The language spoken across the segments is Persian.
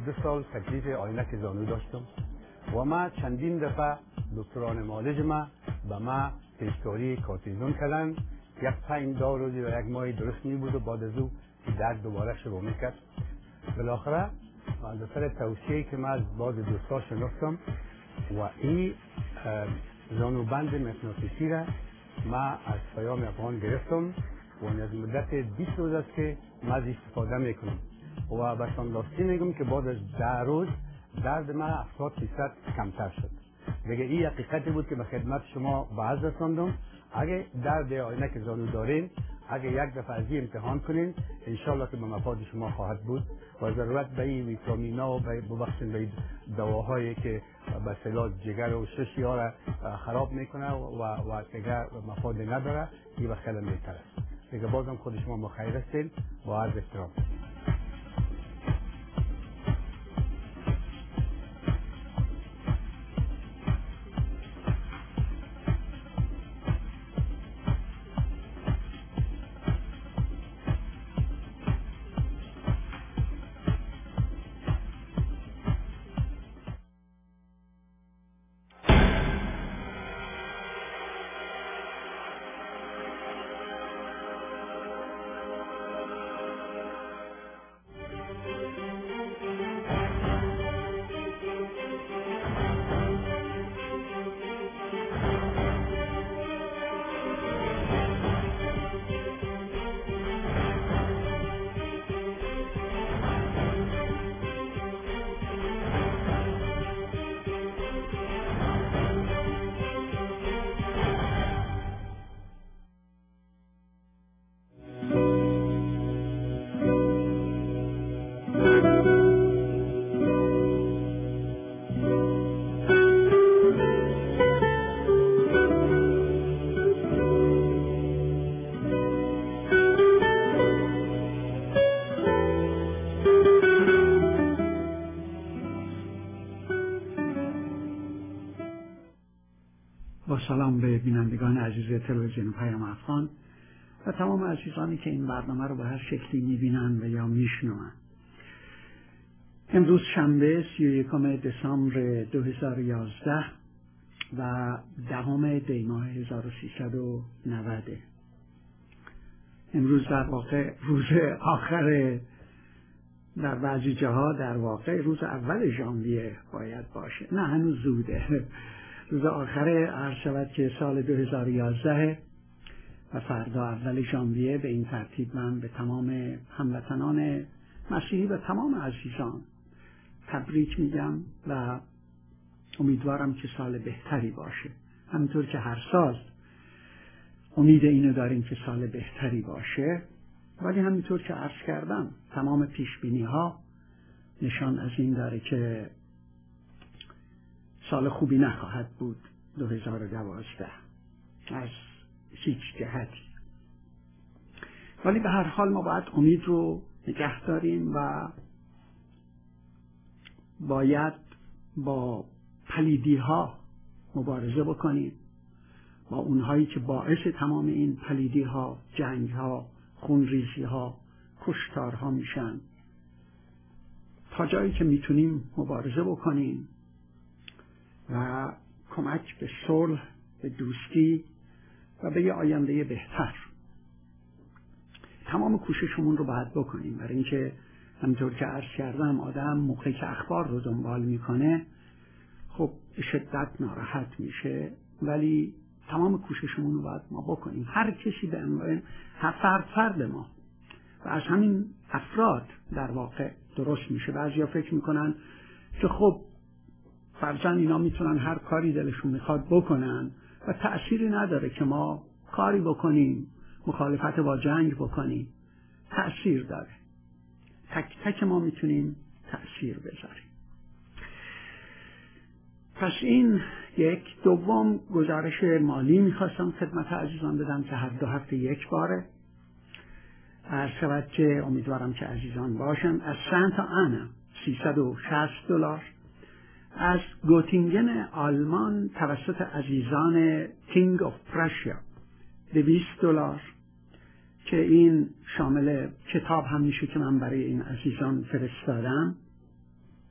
2 سال تکلیف عینک زانو داشتم و ما چندین دفعه دکتران معالج ما به ما پیشکاری کورتیزون کردن. یک 5 روزی و یک ماهی درست می بود و بعد از او درد دوباره شروع میکرد. بالاخره از اثر توصیه‌ای که من از بعض دوستان شنفتم و این زانوبند مغناطیسی را ما از پیام افغان گرفتم و از مدت 20 روز است که ما از استفاده میکنم و به شانلاستی میگم که بعد از 10 روز درد ما 70% کمتر شد. دیگه این حقیقتی بود که به خدمت شما به عرض رساندم. اگه درد عینک زانو دارین، اگه یک دفعه از این امتحان کنین، انشالله که به مفاد شما خواهد بود و ضرورت به این ویتامین‌ها و ببخشید به دواهایی که به اصطلاح جگر و ششی‌ها را خراب میکنه و دیگه مفاد نداره، این خیلی بهتر است. دیگه بازم خود شما مخیر هستین. با عرض احترام. سلام به بینندگان عزیز تلویزیون پیام افغان و تمام عزیزانی که این برنامه رو به هر شکلی میبینن و یا میشنون. امروز شنبه 31 دسامبر 2011 و 10 دی ماه 1390. امروز در واقع روز آخر، در بعضی جاها در واقع روز اول ژانویه باید باشه، نه هنوز زوده. روز آخر عرض شود که سال 2011 و فردا اول ژانویه. به این ترتیب من به تمام هموطنان مسیحی و تمام عزیزان تبریک میگم و امیدوارم که سال بهتری باشه. همینطور که هر سال امید اینو داریم که سال بهتری باشه، ولی همینطور که عرض کردم تمام پیشبینی ها نشان از این داره که سال خوبی نخواهد بود 2012 از هیچ جهتی. ولی به هر حال ما باید امید رو نگه داریم و باید با پلیدی ها مبارزه بکنیم، با اونهایی که باعث تمام این پلیدی ها، جنگ ها، خونریزی ها، کشتار ها میشن. تا جایی که میتونیم مبارزه بکنیم و کمک به صلح، به دوستی و به یه آینده بهتر تمام کوششمون رو باید بکنیم. برای اینکه همینطور که عرض کردم آدم موقعی که اخبار رو دنبال میکنه خب به شدت ناراحت میشه، ولی تمام کوششمون رو باید ما بکنیم. هر کسی به عنوان هر فرد ما و از همین افراد در واقع درست میشه. بعضیا فکر میکنن که خب فرضاً اینا میتونن هر کاری دلشون میخواد بکنن و تأثیری نداره که ما کاری بکنیم، مخالفت با جنگ بکنیم. تأثیر داره. تک تک ما میتونیم تأثیر بذاریم. پس این یک. دوم، گزارش مالی میخواستم خدمت عزیزان بدم که هر 2 هفته یک باره عرض شود که امیدوارم که عزیزان باشن. از سنت آنا $360، از گوتینگن آلمان توسط عزیزان کینگ آف پرشیا $200 که این شامل کتاب هم میشه که من برای این عزیزان فرستادم.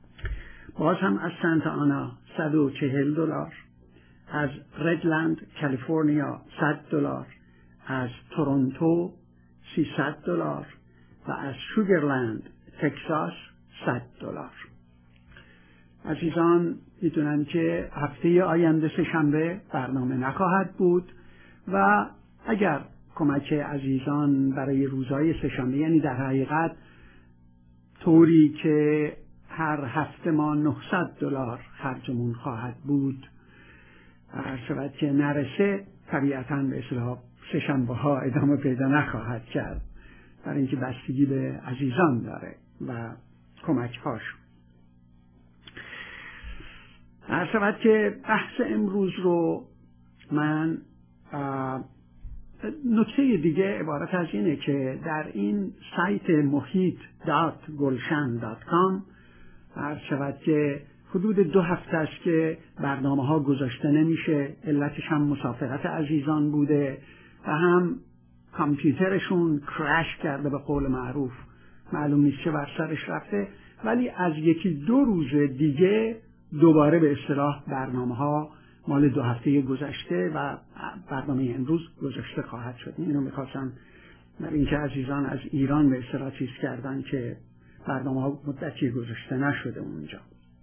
باز هم از سنتا آنا $140، از ردلند کالیفرنیا $100، از تورنتو $300 و از شوگرلند تگزاس $100. عزیزان میدونن که هفته آینده سه‌شنبه برنامه نخواهد بود و اگر کمک عزیزان برای روزهای سه‌شنبه، یعنی در حقیقت طوری که هر هفته ما $900 خرجمون خواهد بود، هر شود که نرسه طبیعتاً به اصطلاح سه‌شنبه ها ادامه پیدا نخواهد کرد، برای اینکه بستگی به عزیزان داره و کمک هاشون. هر شود که بحث امروز رو من نکته دیگه عبارت از اینه که در این سایت محیط.gulshan.com هر شود که حدود 2 هفته است که برنامه ها گذاشته نمیشه. علتش هم مسافرت عزیزان بوده و هم کامپیوترشون کرش کرده، به قول معروف معلوم نیست چه بر سرش رفته، ولی از 1-2 روز دیگه دوباره به اصطلاح برنامه ها مال 2 هفته گذشته و برنامه امروز گذاشته خواهد شد. اینو میخواستم برای اینکه عزیزان از ایران به اصطلاح چیز کردن که برنامه ها مدتی گذاشته نشده اونجا.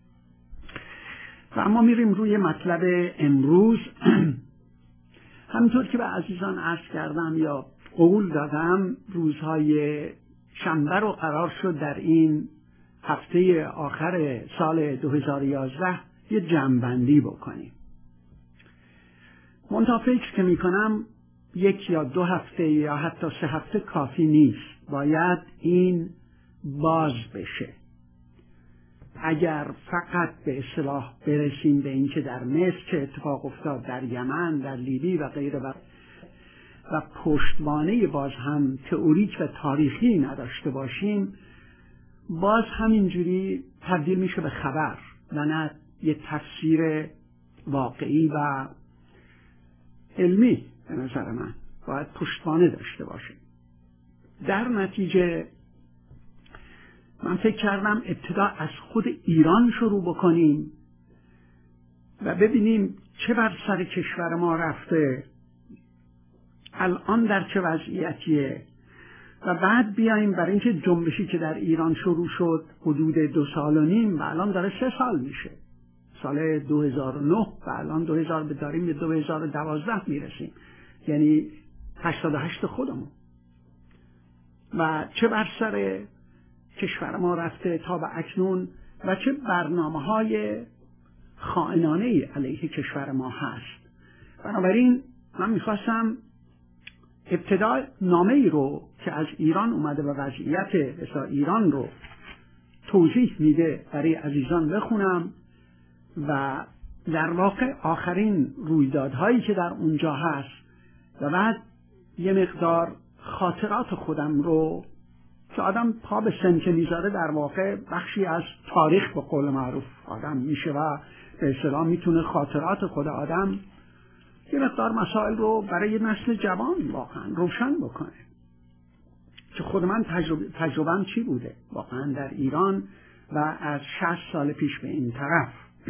و اما میریم روی مطلب امروز. همینطور که به عزیزان عرض کردم یا قول دادم، روزهای شنبه رو قرار شد در این هفته آخر سال 2011 یه جمع‌بندی بکنیم. منتها فکر که میکنم 1 یا 2 هفته یا حتی 3 هفته کافی نیست، باید این باز بشه. اگر فقط به اصطلاح برسیم به این که در مصر چه اتفاق افتاد، در یمن، در لیبی و غیره و پشتوانه باز هم تئوریک و تاریخی نداشته باشیم، باز همینجوری تبدیل میشه به خبر و نه یه تفسیر واقعی و علمی. به نظر من باید پشتوانه داشته باشه. در نتیجه من فکر کردم ابتدا از خود ایران شروع بکنیم و ببینیم چه بر سر کشور ما رفته، الان در چه وضعیتیه، و بعد بیاییم برای اینکه جنبشی که در ایران شروع شد حدود 2.5 سال و الان داره 3 سال میشه، سال 2009 و الان 2000 داریم به 2012 میرسیم، یعنی 88 خودمون، و چه بر سر کشور ما رفته تا به اکنون و چه برنامه‌های خائنانه‌ای علیه کشور ما هست. بنابراین من میخواستم ابتدا نامه‌ای رو که از ایران اومده و وضعیت ایران رو توضیح میده برای عزیزان بخونم و در واقع آخرین رویدادهایی که در اونجا هست و بعد یه مقدار خاطرات خودم رو که آدم پا به سنکه میذاره، در واقع بخشی از تاریخ به قول معروف آدم میشه و به اصطلاح میتونه خاطرات خود آدم یه مقدار مسائل رو برای نسل جوان واقعا روشن بکنه که خود من تجربه‌ام چی بوده واقعا در ایران و از 60 سال پیش به این طرف.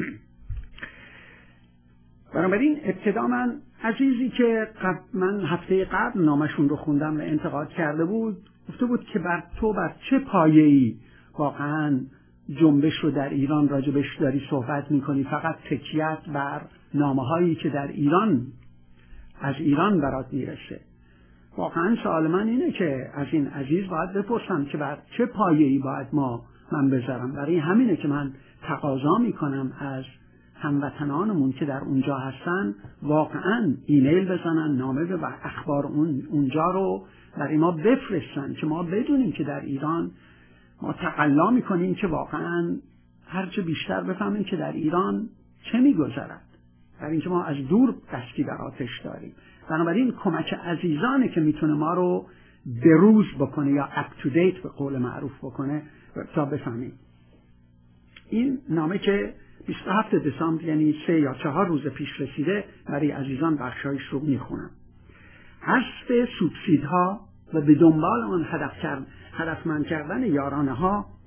بنابراین ابتدا من عزیزی که من هفته قبل نامشون رو خوندم و انتقاد کرده بود، گفته بود که بر چه پایه‌ای واقعا جنبش رو در ایران راجبش داری صحبت میکنی، فقط تکیت بر نامه‌هایی که در ایران از ایران برات میرسه. واقعا سوال من اینه که از این عزیز باید بپرسم که بر چه پایه‌ای باید من بذارم. برای همینه که من تقاضا میکنم از هموطنانمون که در اونجا هستن واقعا ایمیل بزنن، نامه و اخبار اونجا رو برای ما بفرستن که ما بدونیم که در ایران ما تقلا میکنیم، که واقعا هرچه بیشتر بفهمیم که در ایران چه میگذرد، برای اینکه ما از دور دستی بر آتش داریم. بنابراین کمک عزیزانه که میتونه ما رو به روز بکنه یا اپ تو دیت به قول معروف بکنه تا بفهمیم. این نامه که 27 دسامبر یعنی 3 یا 4 روز پیش رسیده، برای عزیزان بخشایش رو میخونم. حذف سوبسیدها و به دنبال آن هدفمند کردن یارانه ها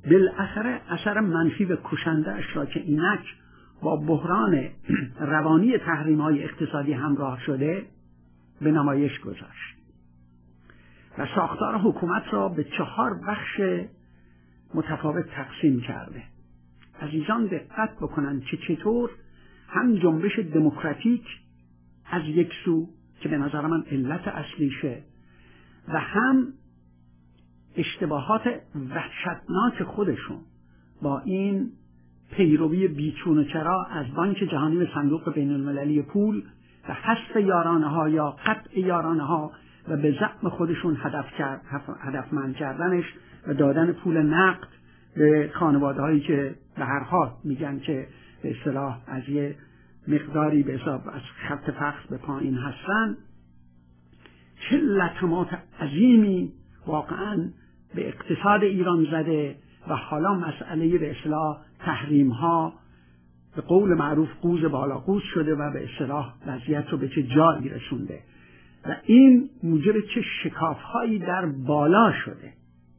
بالاخره اثر منفی و کشنده اش را که اینک با بحران روانی تحریم‌های اقتصادی همراه شده به نمایش گذاشت و ساختار حکومت را به 4 بخش متفاوت تقسیم کرده. عزیزان دقت بکنند که چطور هم جنبش دموکراتیک از یک سو که به نظر من علت اصلیشه و هم اشتباهات وحشتناک خودشون با این پیروی بیچون و چرا از بانک جهانی و صندوق بین المللی پول و حذف یارانه ها یا قطع یارانه ها و به زعم خودشون هدفمند کردنش و دادن پول نقد به خانواده هایی که به هر حال میگن که به اصطلاح از یه مقداری به حساب از خط فقر به پایین هستن، چه لطمات عظیمی واقعا به اقتصاد ایران زده و حالا مسئله به اصطلاح تحریم ها به قول معروف قوز بالا قوز شده و به اصطلاح وضعیت رو به چه جایی رسونده و این موجب چه شکافهایی در بالا شده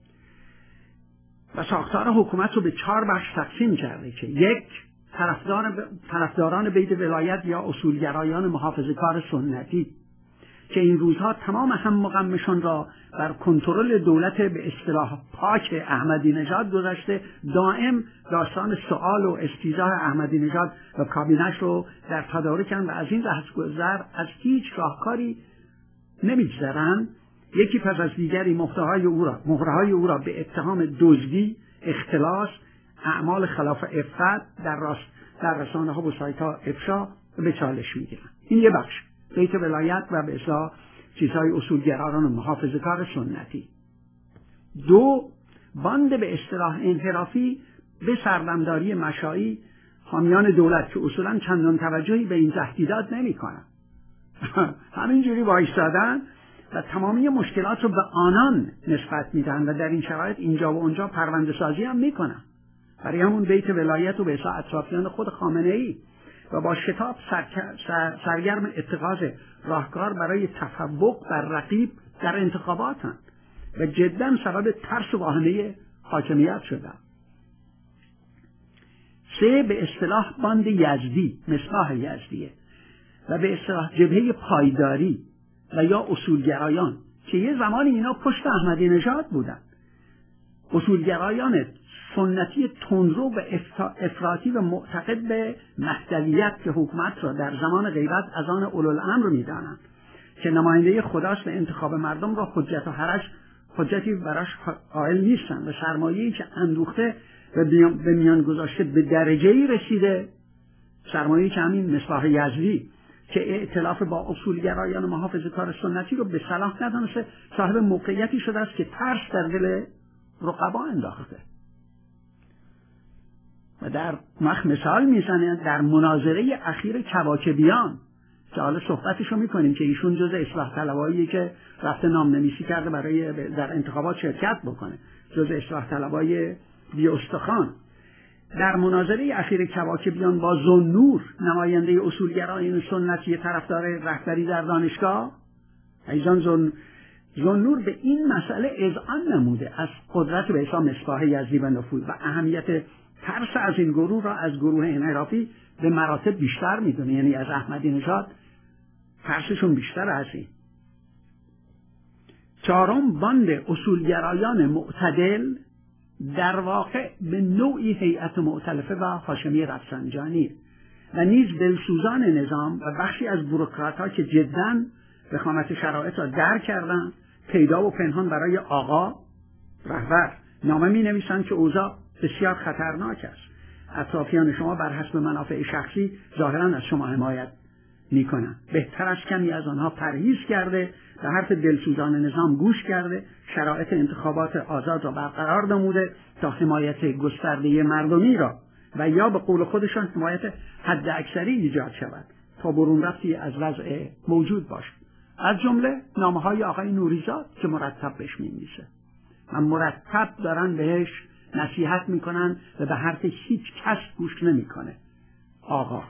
و ساختار حکومت رو به 4 بخش تقسیم کرده که 1 طرفداران بیت ولایت یا اصولگرایان محافظه‌کار سنتی که این روزها تمام هم و غمشون را بر کنترل دولت به اصطلاح پاک احمدی نژاد گذاشته، دائم داستان سؤال و استیضاح احمدی نژاد و کابینش رو در تدارکن و از این رهگذر از هیچ راهکاری نمیگذرن. یکی پس از دیگری مهره‌های او را به اتهام دزدی، اختلاس، اعمال خلاف عفت در رسانه‌ها و سایت‌ها افشا به چالش میگیرن. این یه بخش بیت ولایت و به اصطلاح چیزهای اصولگرایان و محافظه‌کار سنتی. 2 باند به اصطلاح انحرافی به سردمداری مشایی حامیان دولت که اصولا چندان توجهی به این تهدیدات نمی‌کنن. همینجوری وایسادن و تمامی مشکلات رو به آنان نسبت میدن و در این شرایط اینجا و اونجا پرونده سازی هم میکنن برای همون بیت ولایت و به اصطلاح اطرافیان خود خامنه‌ای و با شتاب سرگرم اتخاذ راهکار برای تفوق بر رقیب در انتخاباتن و جدا سبب ترس و واهمه حاکمیت شدن. 3 به اصطلاح باند یزدی، مصباح یزدیه و به اصطلاح جبهه پایداری و یا اصولگرایان که یه زمانی اینا پشت احمدی نژاد بودن، اصولگرایان سنتی تندرو و افراطی و معتقد به مهدویت که حکومت را در زمان غیبت از آن اولوالامر می‌دانند که نماینده خداست و انتخاب مردم را حجتی براش قائل نیستند و سرمایه‌ای که اندوخته و به میان گذاشته به درجه‌ای رسیده، سرمایه‌ای که همین مصباح یزدی که ائتلاف با اصولگرایان محافظه‌کار سنتی رو به صلاح ندانسته، صاحب موقعیتی شده است که ترس در دل رقبا انداخته و در مثال میزنه در مناظره اخیر کواکبیان که حالا صحبتشو میکنیم که ایشون جز اصلاح طلباییه که رفته نامنویسی کرده برای در انتخابات شرکت بکنه، جز اصلاح طلبای بی استخوان. در مناظره اخیر کواکبیان با ذوالنور نماینده اصولگرایان سنتی طرفدار رهبری در دانشگاه، ایزان ذوالنور به این مسئله اذعان نموده از قدرت به حساب مصباح یزدی و نفوذ و اهمیت ترس از این گروه را از گروه انحرافی به مراتب بیشتر میدونه، یعنی از احمدی نژاد ترسشون بیشتر از این. 4 باند اصولگرایان معتدل در واقع به نوعی هیئت مؤتلفه و هاشمی رفسنجانی و نیز دلسوزان نظام و بخشی از بوروکرات‌ها که جداً وخامت شرایط را درک کردن، پیدا و پنهان برای آقا رهبر نامه می‌نویسند که اوضاع بسیار خطرناک است. اطرافیان شما بر حسب منافع شخصی ظاهراً از شما حمایت می‌کنند. بهتر است کمی از آنها پرهیز کرده، به حرف دلسوزان نظام گوش کرده، شرایط انتخابات آزاد را برقرار نموده تا حمایت گسترده مردمی را و یا به قول خودشان حمایت حد اکثری ایجاد شود تا برون رفتی از وضع موجود باشد. از جمله نامه‌های آقای نوریزاد که مرتب بهش می‌نویسه و مرتب دارن بهش نصیحت میکنن و به حرف هیچ کس گوش نمیکنه آقا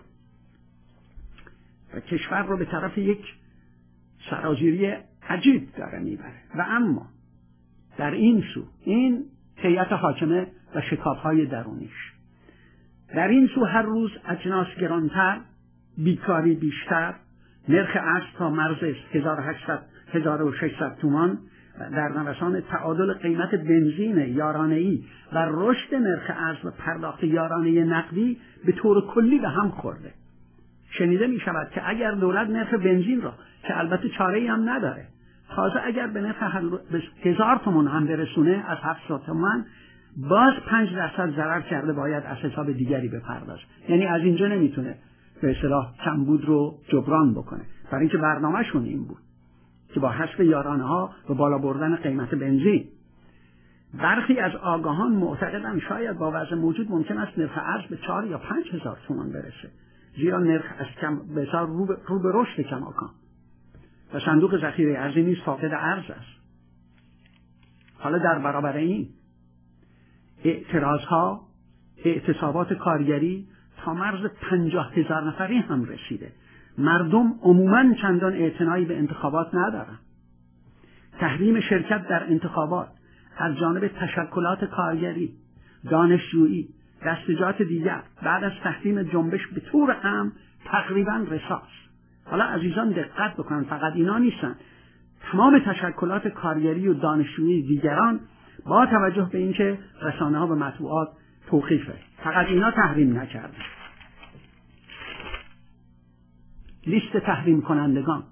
و کشور رو به طرف یک سرازیری عجیب داره میبره. و اما در این سو این هیئت حاکمه و شکاف‌های درونیش. در این سو هر روز اجناس گرانتر، بیکاری بیشتر، نرخ ارز تا مرز 1800-1600 تومان در نوسان تعادل قیمت بنزین یارانه‌ای و رشد نرخ ارز و پرداخت یارانه نقدی به طور کلی به هم خورده. شنیده می شود که اگر دولت نرخ بنزین را که البته چاره‌ای هم نداره، تازه اگر به نرخ 1000 تومان هم برسونه از 700 تومان، باز 5% ضرر کرده، باید از حساب دیگری بپردازه. یعنی از اینجا نمیتونه به اصطلاح کمبود رو جبران بکنه، برای اینکه برنامه‌شون این بود که با حذف یارانه‌ها و بالا بردن قیمت بنزین. برخی از آگاهان معتقدند شاید با وضع موجود ممکن است نرخ ارز به 4 یا 5,000 تومان برسه، زیرا نرخ از بسیار رو به رشد کماکان و صندوق ذخیره ارزی نیز فاقد ارز است. حالا در برابر این اعتراضها، اعتصابات کارگری تا مرز 50,000 نفری هم رسیده. مردم عموماً چندان اعتنایی به انتخابات ندارند. تحریم شرکت در انتخابات از جانب تشکلات کارگری، دانشجویی، دستجات دیگر بعد از تحریم جنبش به طور عام تقریباً رساست. حالا عزیزان دقت بکنن، فقط اینا نیستن، تمام تشکلات کارگری و دانشجویی دیگران با توجه به اینکه رسانه‌ها و مطبوعات توقیفه، فقط اینا تحریم نکردن. لیست تحریم کنندگان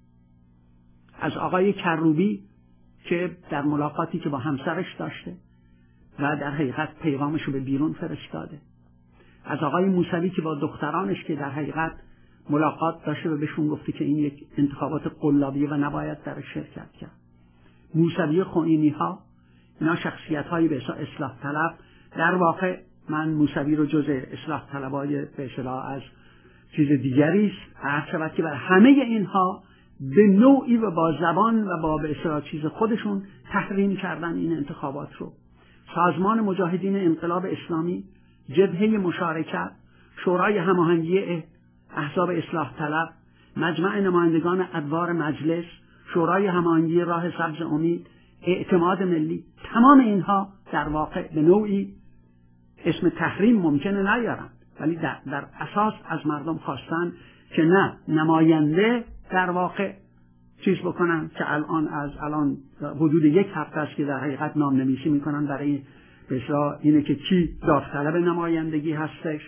از آقای کروبی که در ملاقاتی که با همسرش داشته و در حقیقت پیغامش رو به بیرون فرستاده، از آقای موسوی که با دخترانش که در حقیقت ملاقات داشته و بهشون گفته که این یک انتخابات قلابیه و نباید در شرکت کرد. موسوی خمینی ها، اینا شخصیت هایی به اصلاح طلب. در واقع من موسوی رو جزء اصلاح طلبای به اصطلاح از چیز دیگری است، عرض شود که بر همه اینها به نوعی و با زبان و با به اصطلاح چیز خودشون تحریم کردن این انتخابات رو. سازمان مجاهدین انقلاب اسلامی، جبهه مشارکت، شورای هماهنگی احزاب اصلاح طلب، مجمع نمایندگان ادوار مجلس، شورای هماهنگی راه سبز امید، اعتماد ملی، تمام اینها در واقع به نوعی اسم تحریم ممکنه نیارن، ولی در اساس از مردم خواستن که نه نماینده در واقع چیز بکنن که الان حدود 1 هفته است که در حقیقت نام نویسی میکنن برای بسیار اینه که کی داوطلب نمایندگی هستش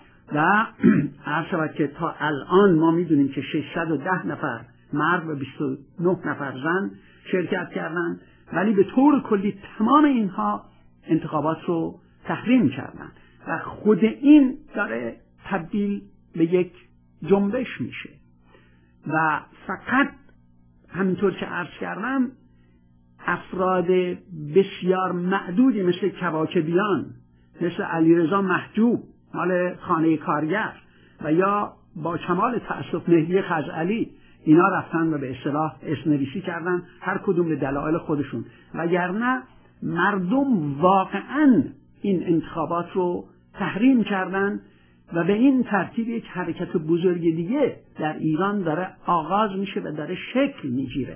و عرض شود که تا الان ما میدونیم که 610 نفر مرد و 29 نفر زن شرکت کردن، ولی به طور کلی تمام اینها انتخابات رو تحریم کردن و خود این داره تبدیل به یک جنبش میشه و فقط همینطور که عرض کردم افراد بسیار معدودی مثل کواکبیان، مثل علیرضا محجوب مال خانه کارگر و یا با کمال تأسف مهدی خزعلی، اینا رفتن و به اصطلاح اسمنویسی کردن، هر کدوم به دلایل خودشون، وگرنه مردم واقعا این انتخابات رو تحریم کردن و به این ترتیب یک حرکت بزرگ دیگه در ایران داره آغاز میشه و داره شکل میگیره.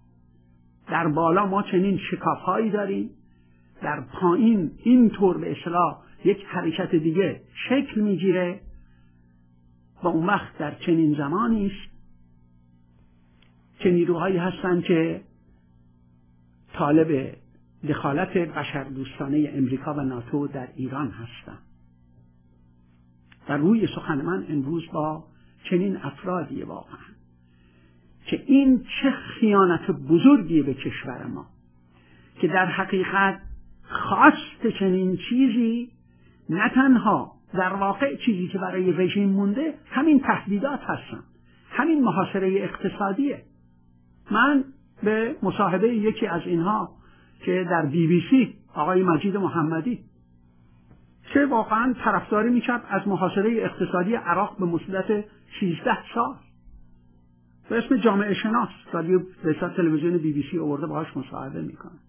در بالا ما چنین شکافهایی داریم، در پایین اینطور به اصطلاح یک حرکت دیگه شکل میگیره و اون وقت در چنین زمانی است که نیروهایی هستند که طالب دخالت بشردوستانه امریکا و ناتو در ایران هستند. و روی سخن من امروز با چنین افرادی واقعا که این چه خیانت بزرگی به کشور ما که در حقیقت خواست چنین چیزی، نه تنها در واقع چیزی که برای رژیم مونده همین تهدیدات هستن، همین محاصره اقتصادیه. من به مصاحبه یکی از اینها که در BBC آقای مجید محمدی که واقعا طرفداری میکرد از محاصره اقتصادی عراق به مدت 13 سال به اسم جامعه شناس، رادیو رسالت تلویزیون BBC آورده باهاش مصاحبه میکنه.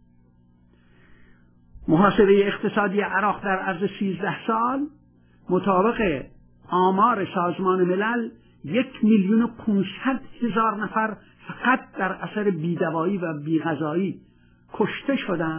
محاصره اقتصادی عراق در عرض 13 سال مطابق آمار سازمان ملل 1,500,000 نفر فقط در اثر بیدوایی و بیغذایی کشته شدند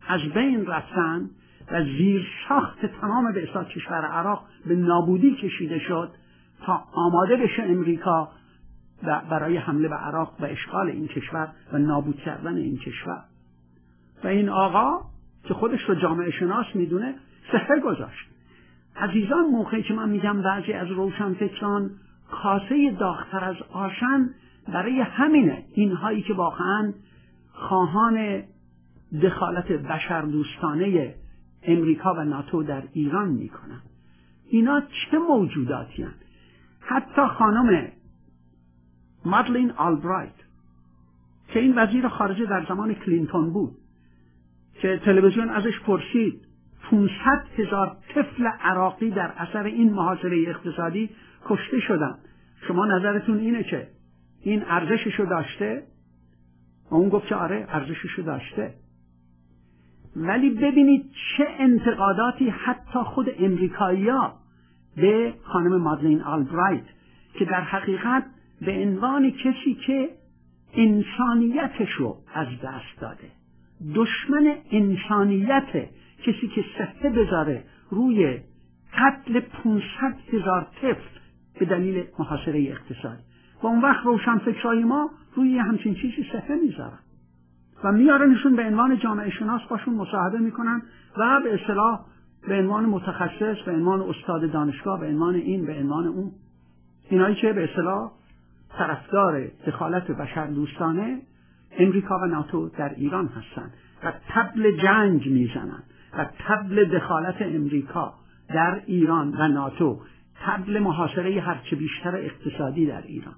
از بین رفتن و زیر ساخت تمام به اصطلاح کشور عراق به نابودی کشیده شد تا آماده بشه امریکا برای حمله به عراق و اشغال این کشور و نابود کردن این کشور. و این آقا که خودش رو جامعه شناس میدونه سحر گذاشت. عزیزان، موقعی که من میگم بعضی از روشنفکران کاسه داغ‌تر از آشن، برای همینه اینهایی که واقعا خواهان دخالت بشردوستانه امریکا و ناتو در ایران میکنن. اینا چه موجوداتی هستند؟ حتی خانم مادلین آلبرایت که این وزیر خارجه در زمان کلینتون بود که تلویزیون ازش پرسید 500,000 طفل عراقی در اثر این محاصره اقتصادی کشته شدن، شما نظرتون اینه که این ارزششو داشته؟ و اون گفت که آره ارزششو داشته. ولی ببینید چه انتقاداتی حتی خود امریکایی‌ها به خانم مادلین آلبرایت که در حقیقت به عنوان کسی که انسانیتشو از دست داده، دشمن انسانیت، کسی که سهته بذاره روی قتل 500,000 طفل به دلیل محاصره اقتصادی. و اون وقت روشنفکرای ما روی همچین چیزی سهته میذارن و میارنشون به عنوان جامعه شناس، باشون مصاحبه میکنن و به اصطلاح به عنوان متخصص، به عنوان استاد دانشگاه، به عنوان این، به عنوان اون، اینایی که به اصطلاح طرفدار دخالت بشردوستانه امریکا و ناتو در ایران هستن و طبل جنگ میزنن و طبل دخالت امریکا در ایران و ناتو، طبل محاصره هرچه بیشتر اقتصادی در ایران.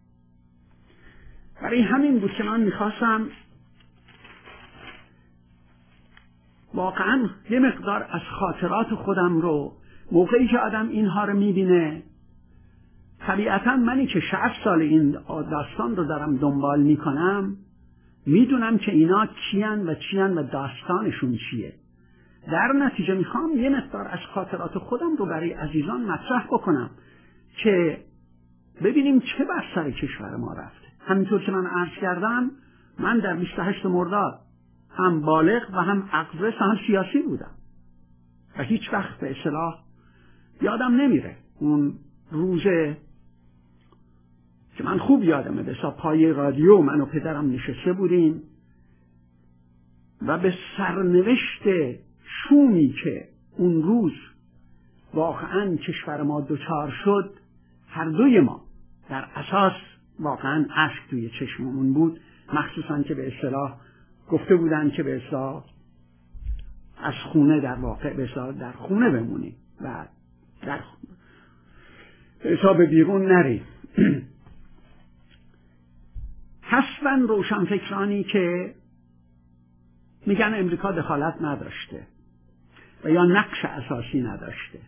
برای همین بود که من میخواستم واقعا یه مقدار از خاطرات خودم رو، موقعی که آدم اینها رو میبینه، طبیعتا منی که 60 سال این داستان رو دارم دنبال میکنم، میدونم که اینا کیان و داستانشون چیه. در نتیجه میخوام یه مقدار از خاطرات خودم رو برای عزیزان مطرح بکنم که ببینیم چه بر سر کشور ما رفته. همینطور که من عرض کردم، من در 28 مرداد هم بالغ و هم اقرس و هم سیاسی بودم و هیچ وقت به اصطلاح یادم نمیره اون روز که من خوب یادمه، به حساب پای رادیو من و پدرم نشسته بودیم و به سرنوشت شومی که اون روز واقعا کشور ما دچار شد، هر دوی ما در اساس واقعا اشک توی چشممون بود، مخصوصا که به اصطلاح گفته بودن که به اصطلاح از خونه در واقع به اصطلاح در خونه بمونیم و در به اصطلاح بیرون نریم. هستن روشنفکرانی که میگن امریکا دخالت نداشته و یا نقش اساسی نداشته.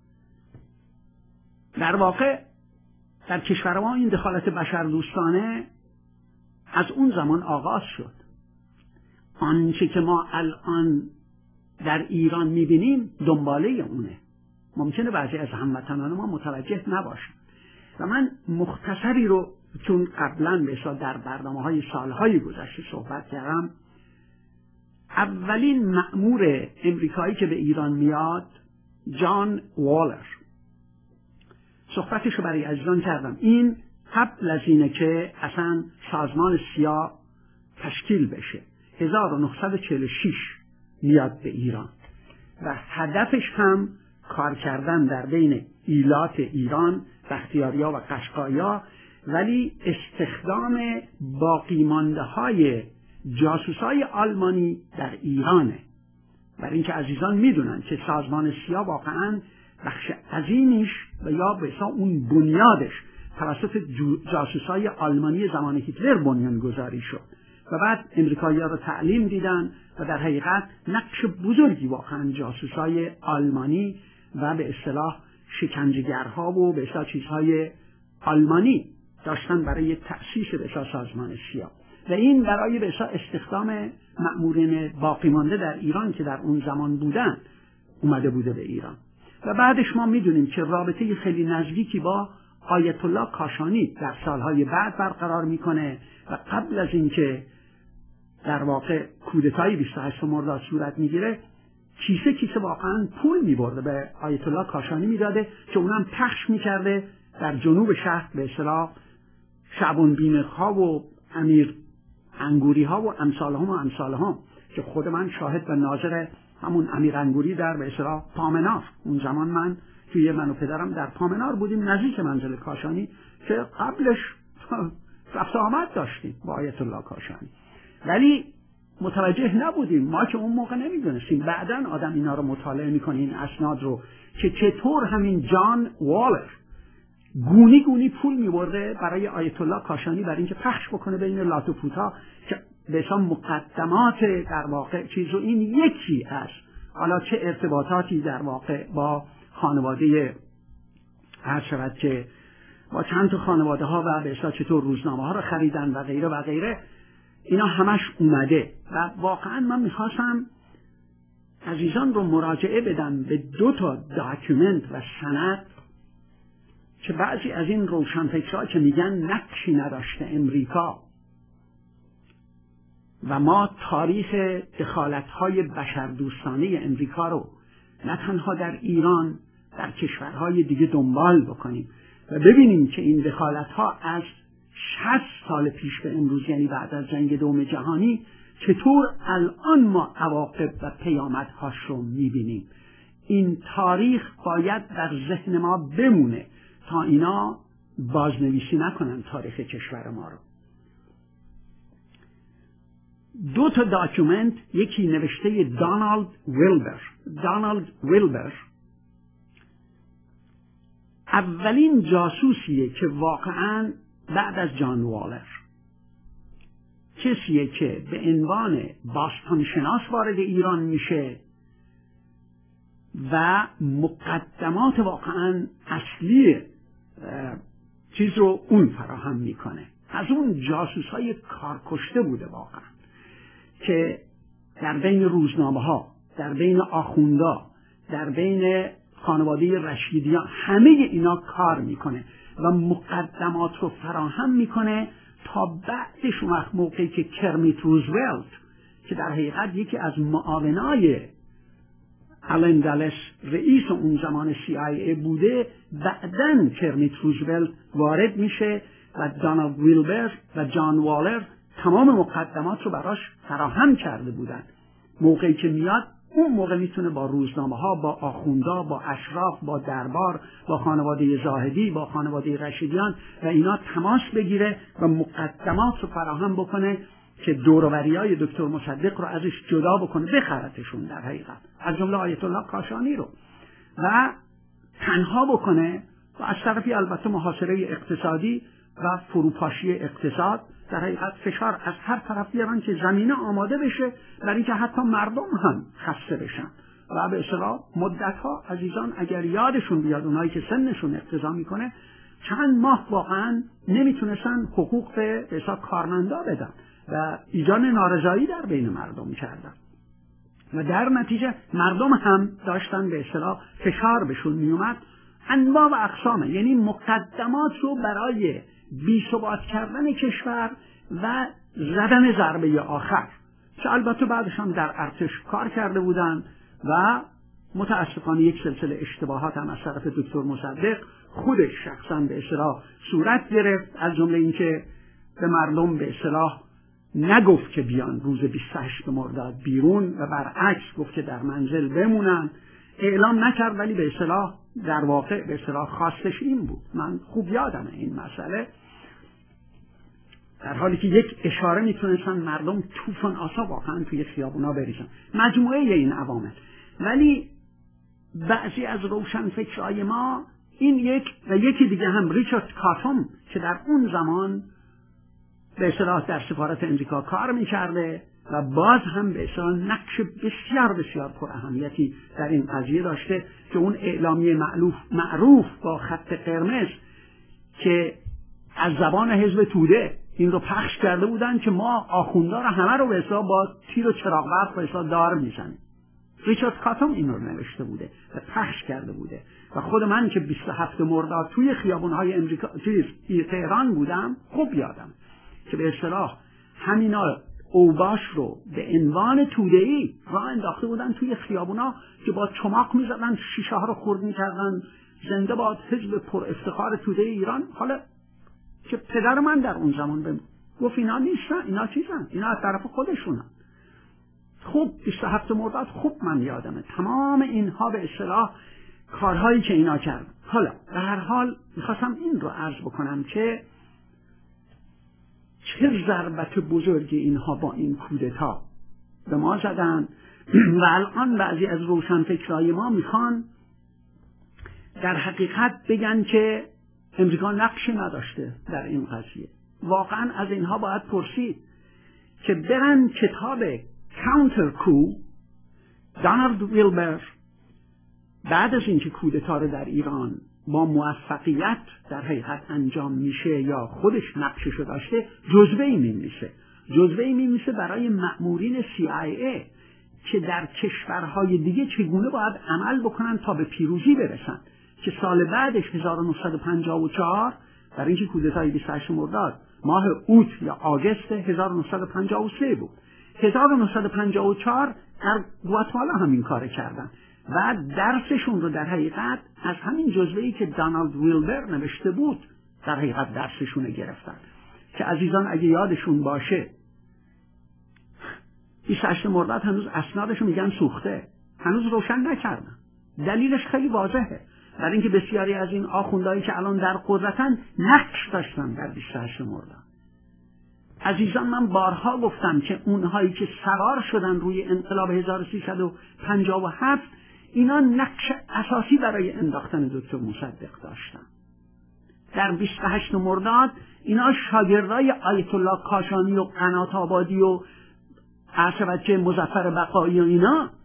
در واقع در کشور ما این دخالت بشردوستانه از اون زمان آغاز شد. آنچه که ما الان در ایران میبینیم دنباله اونه. ممکنه بعضی از هموطنان ما متوجه نباشن و من مختصری رو چون قبلا به در برنامه‌های سالهای گذشته صحبت کردم، اولین مأمور امریکایی که به ایران میاد جان والر، صحبتش رو برای عزیزان کردم. این قبل از اینه که اصلا سازمان سیا تشکیل بشه، 1946 میاد به ایران و هدفش هم کار کردن در بین ایلات ایران، بختیاریا و قشقایا، ولی استخدام باقی مانده های جاسوسای آلمانی در ایرانه. برای اینکه عزیزان میدونن که سازمان سیا واقعا بخش عظیمیش و یا به حساب اون بنیادش توسط جاسوسای آلمانی زمان هیتلر بنیان گذاری شد و بعد امریکایی‌ها رو تعلیم دیدن و در حقیقت نقش بزرگی واقعا جاسوسای آلمانی و به اصطلاح شکنجهگرها و به اصطلاح چیزهای آلمانی داشتن برای تأسیس به اصطلاح سازمان سیا و این برای به اصطلاح استخدام مأمورین باقی مانده در ایران که در اون زمان بودن اومده بوده به ایران. و بعدش ما میدونیم که رابطه خیلی نزدیکی با آیت الله کاشانی در سالهای بعد برقرار میکنه و قبل از اینکه در واقع کودتای 28 مرداد صورت میگیره، کیسه واقعا پول میبرده به آیت الله کاشانی میداده که اونم پخش میکرده در جنوب شهر به اصطلاح شعبان بیمق‌ها و امیر انگوری ها و امثالهم که خود من شاهد و ناظر همون امیر انگوری در به اصطلاح پامنار، اون زمان من و پدرم در پامنار بودیم نزدیک منزل کاشانی که قبلش رفت آمد داشتیم با آیت الله کاشانی، ولی متوجه نبودیم ما که اون موقع نمیدونستیم. بعدن آدم اینا رو مطالعه میکنه این اسناد رو که چطور همین جان والر گونی پول میبرده برای آیت الله کاشانی برای اینکه پخش بکنه بین لاتوپوتا که به اسم مقدمات در واقع چیزو. این یکی است. حالا چه ارتباطاتی در واقع با خانواده هر شود که با چند تا خانواده ها و به اصطلاح چطور روزنامه ها رو خریدن و غیره و غیره، اینا همش اومده. و واقعا من میخواستم عزیزان رو مراجعه بدم به 2 تا داکیومنت و سند که بعضی از این روشنفکرها که میگن نقشی نداشته امریکا و ما تاریخ دخالت‌های بشردوستانه امریکا رو نه تنها در ایران، در کشورهای دیگه دنبال بکنیم و ببینیم که این دخالت‌ها از 60 سال پیش به امروز، یعنی بعد از جنگ دوم جهانی، چطور الان ما عواقب و پیامدهاش رو میبینیم. این تاریخ باید در ذهن ما بمونه تا اینا بازنویسی نکنن تاریخ کشور ما رو. 2 تا داکیومنت، یکی نوشته دانالد ویلبر اولین جاسوسیه که واقعا بعد از جان والر، کسیه که به عنوان باستانشناس وارد ایران میشه و مقدمات واقعا اصلی چیز رو اون فراهم میکنه. از اون جاسوس های کارکشته بوده واقعا که در بین روزنامه ها، در بین آخوندا، در بین خانواده رشیدیان، همه اینا کار میکنه و مقدمات رو فراهم میکنه تا بعدش وقت موقعی که کرمیت روزولت که در حقیقت یکی از معاونای آلن دالس رئیس اون زمان CIA بوده، بعدن کرمیت روزولت وارد میشه و دانالد ویلبر و جان والر تمام مقدمات رو براش فراهم کرده بودن. موقعی که میاد اون موقع میتونه با روزنامه ها، با آخوندا، با اشراف، با دربار، با خانواده زاهدی، با خانواده رشیدیان و اینا تماس بگیره و مقدمات رو فراهم بکنه که دوروریای دکتر مصدق رو ازش جدا بکنه، بخرتشون در حقیقت، از جمله آیت الله کاشانی رو، و تنها بکنه و از طرفی البته محاصره اقتصادی و فروپاشی اقتصاد، در حقیقت فشار از هر طرف بیارن که زمینه آماده بشه برای اینکه حتی مردم هم خسته بشن و به اصطلاح مدت‌ها عزیزان اگر یادشون بیاد اونایی که سنشون اقتضا میکنه چند ماه واقعا نمیتونستن حقوق به اصطلاح کارمندا بدن و ایجاد نارضایی در بین مردم کردن و در نتیجه مردم هم داشتن به اصطلاح فشار بهشون میومد. انواع و اقسامه، یعنی مقدمات رو برای بی‌ثبات کردن کشور و زدن ضربه آخر که البته بعدش هم در ارتش کار کرده بودن و متاسفانه یک سلسله اشتباهات هم از طرف دکتر مصدق خودش شخصا به اصطلاح صورت گرفت، از جمله اینکه به مردم به اصطلاح نگفت که بیان روز 28 مرداد بیرون و برعکس گفت که در منزل بمونن، اعلام نکرد، ولی به اصطلاح در واقع به اصطلاح خواستش این بود. من خوب یادمه این مسئله، در حالی که یک اشاره میتونستن مردم طوفان آسا واقعا توی خیابونا بریزن، مجموعه این عوامل. ولی بعضی از روشنفکرهای ما این یک و یکی دیگه هم ریچارد کاتوم که در اون زمان به اصطلاح در سفارت امریکا کار میکرده و باز هم به اصطلاح نقش بسیار بسیار پر اهمیتی در این قضیه داشته که اون اعلامیه معروف با خط قرمز که از زبان حزب توده این رو پخش کرده بودن که ما آخوندار همه رو به اصطلاح با تیر و چراغ برق به اصطلاح دار میزنیم. ریچارد کاتوم این رو نوشته بوده و پخش کرده بوده و خود من که 27 مرداد توی خیابون‌های امریکا تهران بودم خوب یادم که به اصطلاح همینا اوباش رو به عنوان توده‌ای راه انداخته بودن توی خیابونا که با چماق می‌زدن، شیشه ها رو خرد می‌کردن. زنده باد حزب پر افتخار توده ایران. حالا که پدر من در اون زمان بهم گفت اینا نیستن، اینا چیزن، اینا از طرف خودشونن. خوب 27 مرداد خوب من یادمه تمام اینها به اصطلاح کارهایی که اینا کردن. حالا به هر حال میخواستم این رو عرض بکنم که چه ضربت بزرگی اینها با این کودتا به ما زدن و الان بعضی از روشنفکرای ما میخوان در حقیقت بگن که امریکا نقشی نداشته در این قضیه. واقعا از اینها باید پرسید که برن کتاب کانتر کو دانالد ویلبر بعد از اینکه کودتا رو در ایران با موفقیت در حقیقت انجام میشه یا خودش نقششو داشته، جزوه‌ای می‌نویسه برای مأمورین CIA که در کشورهای دیگه چگونه باید عمل بکنن تا به پیروزی برسن. که سال بعدش 1954 برای اینکه کودتای 28 مرداد ماه اوت یا آگوست 1953 بود، 1954 در گواتمالا همین کار کردن و درسشون رو در حقیقت از همین جزوه‌ای که دانالد ویلبر نوشته بود در حقیقت درسشون رو گرفتن. که عزیزان اگه یادشون باشه 28 مرداد هنوز اسنادشو میگن سوخته، هنوز روشن نکردن. دلیلش خیلی واضحه، برای اینکه بسیاری از این آخوندهایی که الان در قدرتن نقش داشتن در 28 مرداد. عزیزان من بارها گفتم که اونهایی که سوار شدن روی انقلاب 1357 اینا نقش اساسی برای انداختن دکتر مصدق داشتن. در 28 مرداد اینا شاگردای آیت الله کاشانی و قنات آبادی و عرشبچه مظفر بقایی و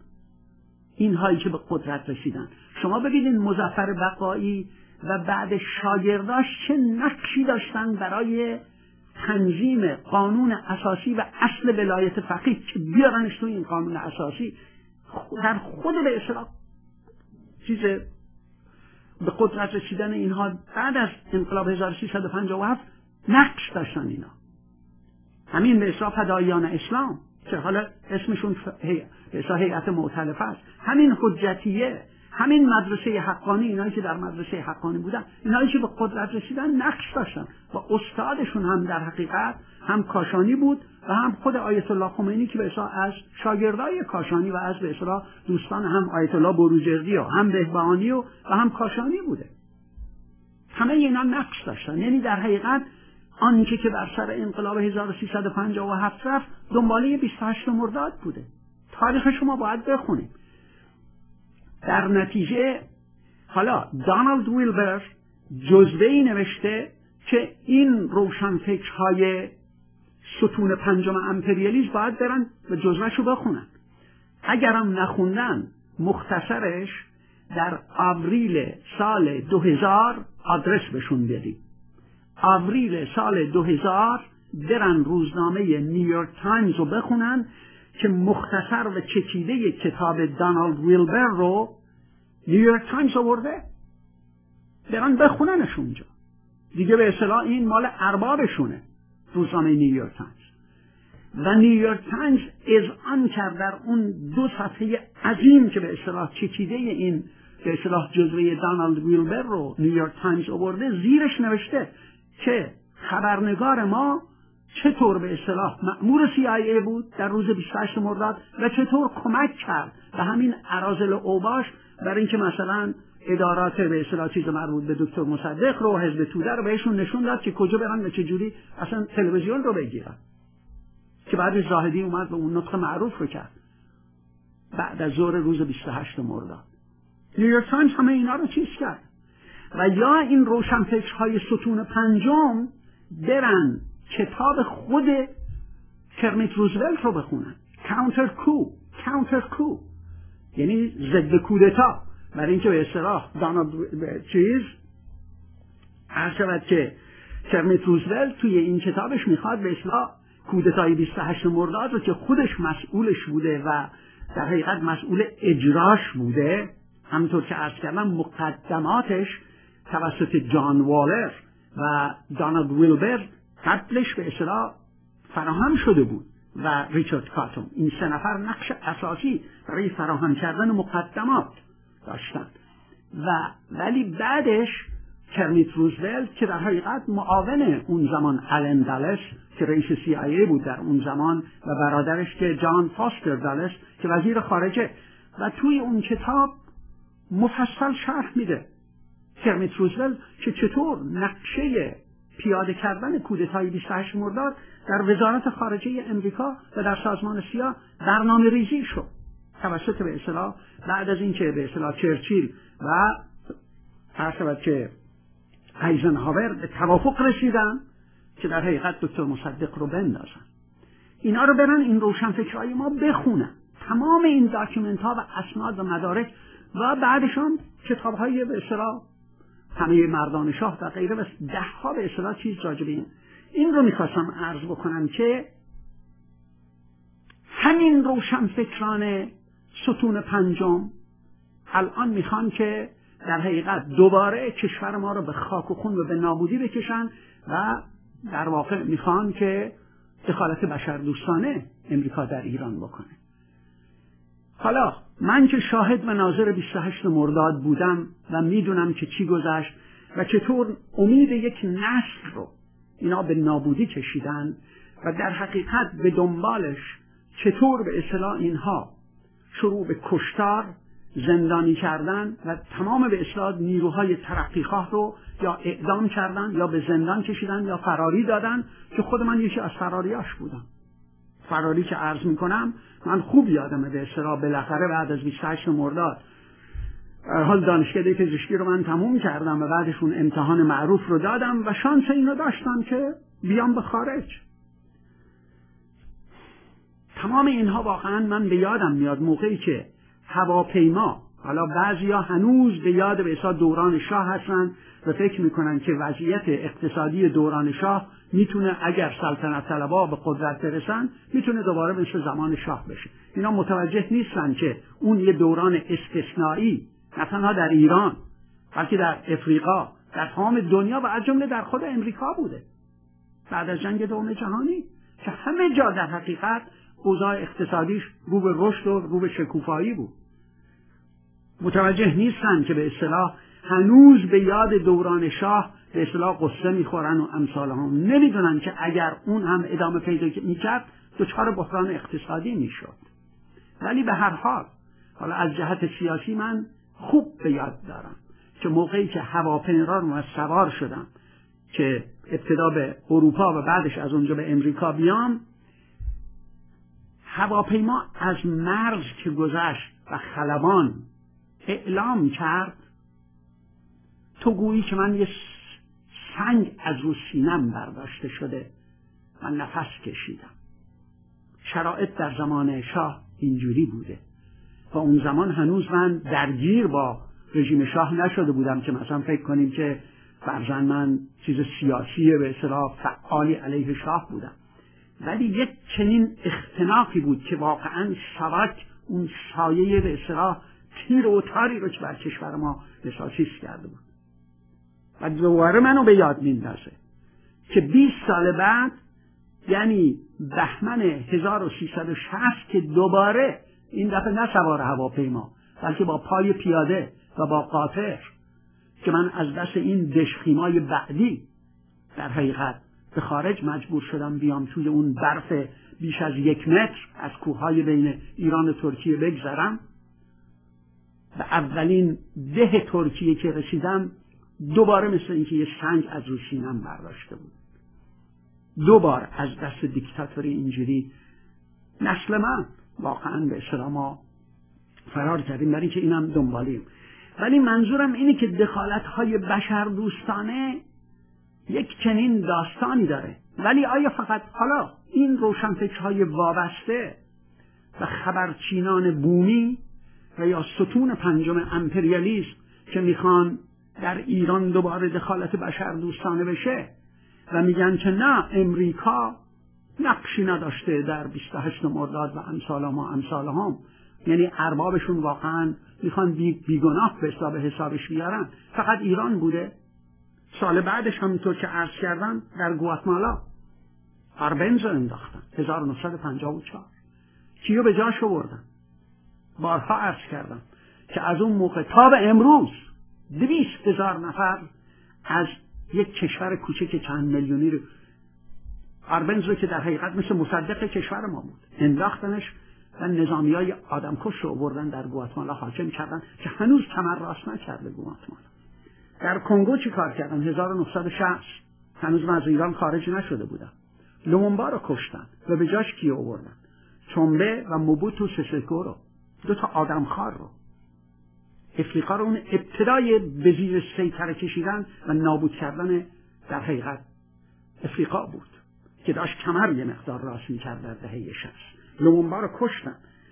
اینهایی که به قدرت رسیدن. شما ببینید مظفر بقایی و بعد شاگرداش چه نقشی داشتن برای تنظیم قانون اساسی و اصل ولایت فقیه که بیارنش توی این قانون اساسی. در خود به اصطلاح چیز به قدرت رسیدن اینها بعد از انقلاب 1357 نقش داشتن اینا. همین به اصطلاح فداییان اسلام که حالا اسمشون به اصطلاح هیئت مؤتلفه است، همین حجتیه، همین مدرسه حقانی، اینایی که در مدرسه حقانی بودن، اینایی که به قدرت رسیدن نقش داشتن و استادشون هم در حقیقت هم کاشانی بود و هم خود آیت الله خمینی که به اصطلاح از شاگردای کاشانی و از به اصطلاح دوستان هم آیت الله بروجردی و هم بهبهانی و هم کاشانی بوده. همه اینا نقش داشتن. یعنی در حقیقت آنچه که بر سر انقلاب 1357 رفت دنباله 28 مرداد بوده. تاریخ شما باید بخونید. در نتیجه حالا دانالد ویلبر جزوه‌ای نوشته که این روشنفکرهای ستون پنجم امپریالیسم باید برن و جزوه‌شو بخونن. اگرم نخوندن مختصرش در آوریل سال 2000 آدرس بهشون بدید. آوریل سال 2000 برن روزنامه نیویورک تایمز رو بخونن که مختصر و چکیده کتاب دانالد ویلبر رو نیویورک تایمز آورده، برن بخوننش اونجا. دیگه به اصطلاح این مال اربابشونه روزنامه نیویورک تایمز. و نیویورک تایمز اذعان کرد در اون 2 صفحه عظیم که به اصطلاح چکیده این به اصطلاح جزوه دانالد ویلبر رو نیویورک تایمز آورده، زیرش نوشته که خبرنگار ما چطور به اصطلاح مأمور CIA بود در روز 28 مرداد و چطور کمک کرد به همین اراذل اوباش برای اینکه مثلا ادارات به اصطلاح چیز مربوط به دکتر مصدق رو حزب توده رو بهشون نشون داد که کجا برن و چه جوری اصلا تلویزیون رو بگیرن. که بعد زاهدی اومد و اون نطق معروف رو کرد بعد از ظهر روز 28 مرداد. نیویورک تایمز همه اینا رو چیز کرد. و یا این روشنفکرهای ستون پنجم برن کتاب خود کرمیت روزولت رو بخونن، کانتر کو یعنی ضد کودتا، برای اینکه به اصطلاح دانالد چیز عرض که کرمیت روزولت توی این کتابش میخواد به اصطلاح کودتای 28 مرداد رو که خودش مسئولش بوده و در حقیقت مسئول اجراش بوده، همونطور که عرض کردم مقدماتش توسط جان والر و دانالد ویلبر قبلش به اصطلاح فراهم شده بود و ریچارد کاتون. این سه نفر نقش اساسی برای فراهم کردن مقدمات داشتند ولی بعدش کرمیت روزولت که در حقیقت معاون اون زمان آلن دالس که رئیس CIA بود در اون زمان و برادرش که جان فاستر دالس که وزیر خارجه، و توی اون کتاب مفصل شرح میده کرمیت روزولت که چطور نقشه پیاده کردن کودتای 28 مرداد در وزارت خارجه امریکا و در سازمان سیا برنامه ریزی شد توسط به اصطلاح بعد از اینکه به اصطلاح چرچیل و هر که ایزنهاور به توافق رسیدن که در حقیقت دکتر مصدق رو بندازن. اینا رو برن این روشنفکرهای ما بخونن، تمام این داکیومنت ها و اسناد و مدارک و بعدشون کتاب های به اصطلاح همه مردان شاه و غیره و ده ها به اصطلاح چیز راجع به این رو میخواستم عرض بکنم که همین روشنفکران ستون پنجم الان میخوان که در حقیقت دوباره کشور ما رو به خاک و خون و به نابودی بکشن و در واقع میخوان که دخالت بشردوستانه امریکا در ایران بکنه. حالا من که شاهد و ناظر 28 مرداد بودم و میدونم که چی گذشت و چطور امید یک نسل رو اینا به نابودی کشیدن و در حقیقت به دنبالش چطور به اصطلاح اینها شروع به کشتار، زندانی کردن و تمام به اصطلاح نیروهای ترقیخواه رو یا اعدام کردن یا به زندان کشیدن یا فراری دادن که خود من یکی از فراریاش بودم. فراری که عرض میکنم من خوب یادمه به اصطلاح بالاخره بعد از 28 مرداد حال دانشکده پزشکی رو من تموم کردم و بعدش اون امتحان معروف رو دادم و شانس اینو داشتم که بیام به خارج. تمام اینها واقعا من به یادم میاد موقعی که هواپیما، حالا بعضیا هنوز به یاد به اصطلاح دوران شاه هستن و فکر میکنن که وضعیت اقتصادی دوران شاه میتونه اگر سلطنت طلبها به قدرت برسن میتونه دوباره مثل زمان شاه بشه. اینا متوجه نیستن که اون یه دوران استثنایی نه تنها در ایران بلکه در افریقا، در تمام دنیا و از جمله در خود امریکا بوده بعد از جنگ دوم جهانی که همه جا در حقیقت اوضاع اقتصادیش رو به رشد و رو به شکوفایی بود. متوجه نیستن که به اصطلاح هنوز به یاد دوران شاه به اصطلاح قصه میخورن و امثال هم نمیدونن که اگر اون هم ادامه پیدا میکرد دچار بحران اقتصادی میشد. ولی به هر حال حالا از جهت سیاسی من خوب به یاد دارم که موقعی که هواپیما رو سوار شدم که ابتدا به اروپا و بعدش از اونجا به امریکا بیام، هواپیما از مرز که گذشت و خلبان اعلام کرد تو گویی که من یه سنگ از رو سینم برداشته شده و نفس کشیدم. شرایط در زمان شاه اینجوری بوده و اون زمان هنوز من درگیر با رژیم شاه نشده بودم که مثلا فکر کنیم که فرضاً من چیز سیاسی به اصطلاح فعالی علیه شاه بودم، ولی یک چنین اختناقی بود که واقعاً سبک اون سایه به اصطلاح تیر و تاری رو که بر کشور ما نساسیس کرده بود و دوباره منو به یاد میندازه که 20 سال بعد یعنی بهمن 1360 که دوباره این دفعه نه سوار هواپیما بلکه با پای پیاده و با قاطر که من از دست این دشخیمای بعدی در حقیقت به خارج مجبور شدم بیام توی اون برف بیش از 1 متر از کوههای بین ایران و ترکیه بگذرم و اولین ده ترکیه که رسیدم دوباره مثل اینکه یه سنگ از رو سینم برداشته بود. دوبار از دست دیکتاتوری اینجوری نسل من واقعا به اصطلاح ما فرار کردیم، برای اینکه اینم دنبالیم. ولی منظورم اینه که دخالت‌های بشردوستانه یک چنین داستانی داره. ولی آیا فقط حالا این روشنفکرهای وابسته و خبرچینان بومی و یا ستون پنجم امپریالیسم که میخوان در ایران دوباره دخالت بشردوستانه بشه و میگن که نه امریکا نقشی نداشته در 28 مرداد و امثال هم، یعنی اربابشون واقعا میخوان بیگناه به حسابش بیارن، فقط ایران بوده. سال بعدش همینطور که عرض کردم در گواتمالا آربنز رو انداختن 1954. کیو به جاش آوردن؟ بارها عرض کردم که از اون موقع تا به امروز 200,000 نفر از یک کشور کوچک چند میلیونی رو، آربنز رو که در حقیقت مثل مصدق کشور ما بود، انداختنش و نظامیای آدمکش رو آوردن در گواتمالا حاکم کردن که هنوز کمر راست نکرده گواتمالا. در کنگو چی کار کردن؟ 1960 هنوز من از ایران خارج نشده بودم. لومونبا رو کشتن و به جاش کی آوردن؟ چومبه و موبوتو سسکو رو، 2 تا آدمخوار رو. افریقا رو اون ابتدای به زیر سیطره کشیدن و نابود کردن در حقیقت افریقا بود که داشت کمر یه مقدار راست میکرد در دهه 60. لومونبا رو کشتن.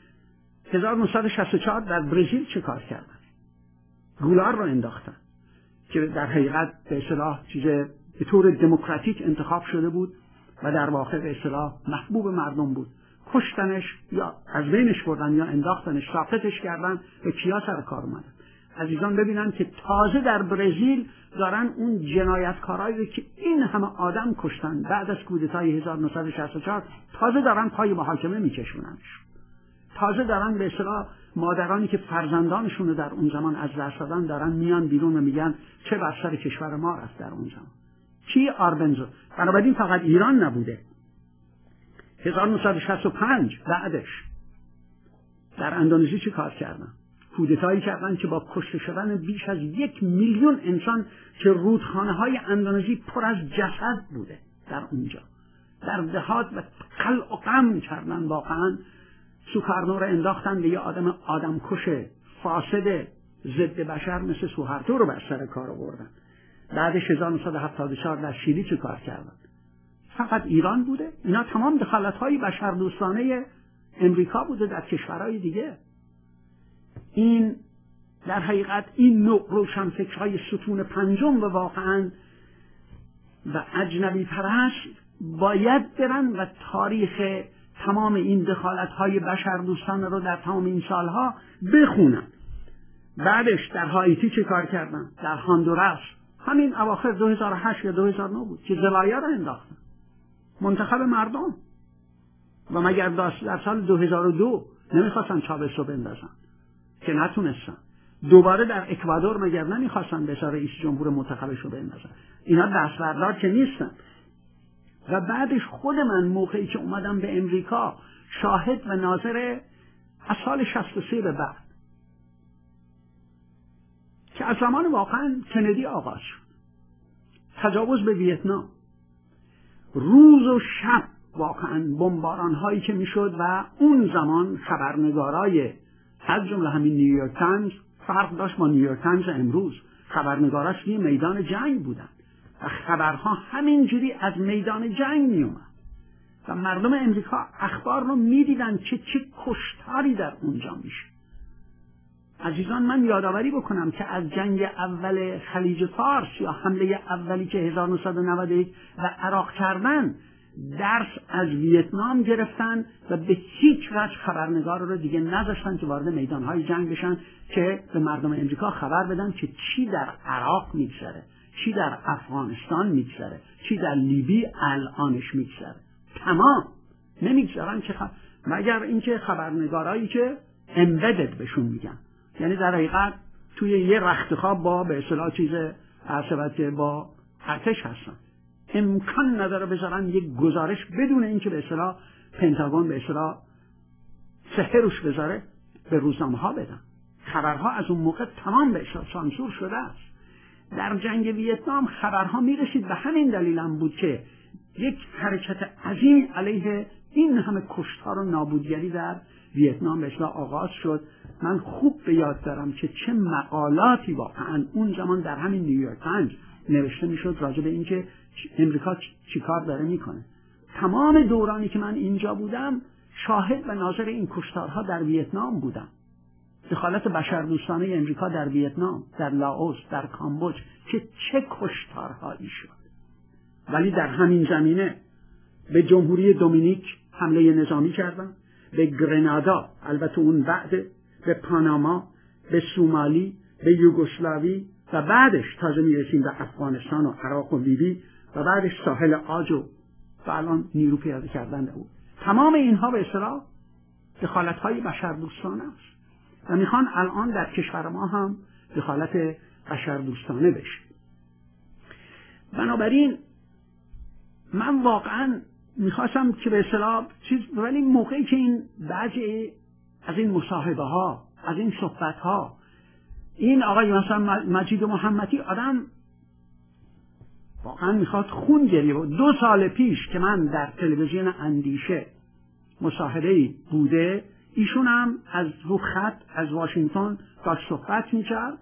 1964 در برزیل چه کار کردن؟ گولار رو انداختن که در حقیقت به اصطلاح چیز به طور دموکراتیک انتخاب شده بود و در واقع به اصطلاح محبوب مردم بود. کشتنش یا از بینش بردن یا انداختنش، ساقطش کردن و کیا سر کار اومدن. عزیزان ببینن که تازه در برزیل دارن اون جنایتکارایی که این همه آدم کشتن بعد از کودتای 1964 تازه دارن پای محاکمه میکشوننش. تازه دارن به اصطلاح مادرانی که فرزندانشون رو در اون زمان از دست دادن دارن میان بیرون و میگن چه بر سر کشور ما رفت در اون زمان. کی؟ آربنزو. بنابراین فقط ایران نبوده. 1965 بعدش در اندونزی چی کار کردن؟ کودتایی کردن که با کشته شدن بیش از 1 میلیون انسان که رودخانه‌های اندونزی پر از جسد بوده در اونجا، در دهات و قلع و قم کردن. واقعا سوکارنو رو انداختن به یه آدمکش فاسد ضد بشر مثل سوهارتو رو بر سر کار آوردن. بعدش 1974 در شیلی چه کار کردن؟ فقط ایران بوده؟ اینا تمام دخالت‌های بشردوستانه امریکا بوده در کشورهای دیگه. این در حقیقت این نوع روشنفکرهای ستون پنجم و واقعا و اجنبی پرست باید برن و تاریخ تمام این دخالت‌های بشردوستانه رو در تمام این سالها بخونن. بعدش در هایتی چه کار کردن؟ در هندوراس همین اواخر 2008 یا 2009 بود که زلایا رو انداختن، منتخب مردم. و مگر در سال 2002 نمیخواستن چاوز رو بندازن که نتونستن. دوباره در اکوادور مگر نمیخواستن به رئیس جمهور منتخبش رو بندازن. اینا دستبردار که نیستن. و بعدش خود من موقعی که اومدم به امریکا شاهد و ناظر از سال 63 به بعد که از زمان واقعا کندی آغاز شد، تجاوز به ویتنام، روز و شب واقعا بمباران هایی که میشد و اون زمان خبرنگارای از جمله همین نیویورک تایمز فرق داشت با نیویورک تایمز امروز. خبرنگاراش توی میدان جنگ بودن و خبرها همینجوری از میدان جنگ می اومد و مردم امریکا اخبار رو میدیدن که چه کشتاری در اونجا میشه. عزیزان من یادآوری بکنم که از جنگ اول خلیج فارس یا حمله اولی که 1991 و عراق کردن درس از ویتنام گرفتن و به هیچ وجه خبرنگار رو دیگه نذاشتن که وارد میدانهای جنگ بشن که به مردم امریکا خبر بدن که چی در عراق میگذره، چی در افغانستان میگذره، چی در لیبی الانش میگذره. تمام نمیگذارن که مگر اینکه خبرنگارایی که امبدد بهشون میگن، یعنی در حقیقت توی یه رختخواب با به اصطلاح چیز عصبت با ارتش هستن، امکان نداره بذارن یک گزارش بدون اینکه به اصطلاح پنتاگون به اصطلاح سحرش بذاره به روزنامه ها بدن. خبرها از اون موقع تمام به اصطلاح سانسور شده است. در جنگ ویتنام خبرها میرسید، به همین دلیل هم بود که یک حرکت عظیم علیه این همه کشتار و نابودگری در ویتنام به اصطلاح آغاز شد. من خوب به یاد دارم که چه مقالاتی واقعا اون زمان در همین نیویورک تایمز نوشته میشد راجع به اینکه امریکا چیکار داره میکنه. تمام دورانی که من اینجا بودم شاهد و ناظر این کشتارها در ویتنام بودم. دخالت بشردوستانه امریکا در ویتنام، در لاوس، در کامبوج که چه کشتارهایی شد. ولی در همین زمینه به جمهوری دومینیک حمله نظامی کردن، به گرنادا، البته اون بعد، به پاناما، به سومالی، به یوگسلاوی و بعدش تازه میرسیم به افغانستان و عراق و لیبی و بعدش ساحل عاج و و الان نیرو پیاده کردن او. تمام اینها به اصطلاح دخالت‌های بشردوستانه است و میخوان الان در کشور ما هم دخالت بشردوستانه بشه. بنابراین من واقعا میخواستم که به اصطلاح ولی موقعی که این بعضی از این مصاحبه ها، از این صحبت ها، این آقای مثلا مجید محمدی آدم واقعا میخواد خون گریه. 2 سال پیش که من در تلویزیون اندیشه مصاحبه‌ای بوده، ایشون هم از رو خط از واشنگتن داشت صحبت میکرد.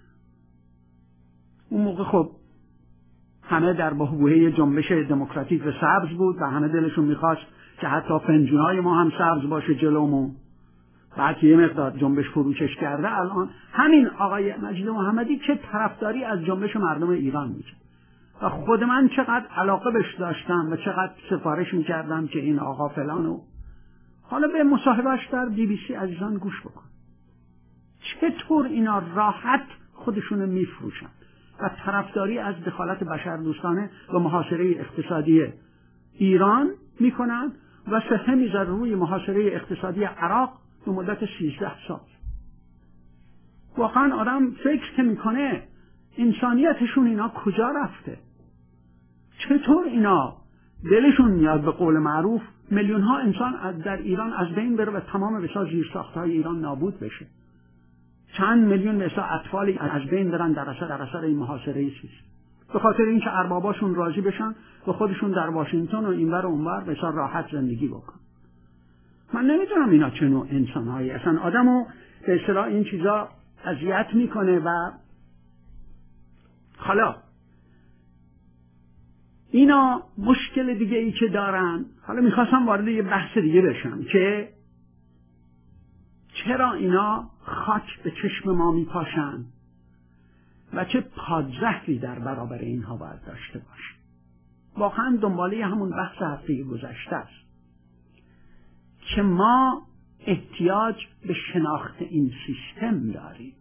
اون موقع خب همه در بحبوحه جنبش دموکراتیک و سبز بود و همه دلشون میخواست که حتی فنجونای ما هم سبز باشه جلومون. بعد که یه مقدار جنبش فروکش کرده، الان همین آقای مجید محمدی که طرفداری از جنبش مردم ایران میشه و خود من چقدر علاقه بهش داشتم و چقدر سفارش میکردم که این آقا فلانو. حالا به مصاحبهش در BBC عزیزان گوش بکن. چطور اینا راحت خودشونو میفروشن و طرفداری از دخالت بشردوستانه و محاصره اقتصادی ایران میکنن و سهه میذاره روی محاصره اقتصادی عراق به مدت 13 سال. واقعا آدم فکر که میکنه انسانیتشون اینا کجا رفته؟ چطور اینا دلشون میاد به قول معروف میلیون ها انسان در ایران از بین بره و تمام بسیار زیرساختهای ایران نابود بشه؟ چند میلیون مثلا اطفالی از بین برن در اثر این محاصره سیستم، به خاطر اینکه ارباباشون راضی بشن و خودشون در واشنگتن و اینور و اونور بسیار راحت زندگی بکن. من نمیدونم اینا چه نوع انسانهایی اصلا. آدمو به اصطلاح این چیزا اذیت میکنه. و حالا اینا مشکل دیگه ای که دارن، حالا میخواستم وارد یه بحث دیگه بشم که چرا اینا خاک به چشم ما میپاشن و چه پادزهری در برابر اینها باید داشته باشه. واقعا دنباله همون بحث هفته گذشته است که ما احتیاج به شناخت این سیستم داریم.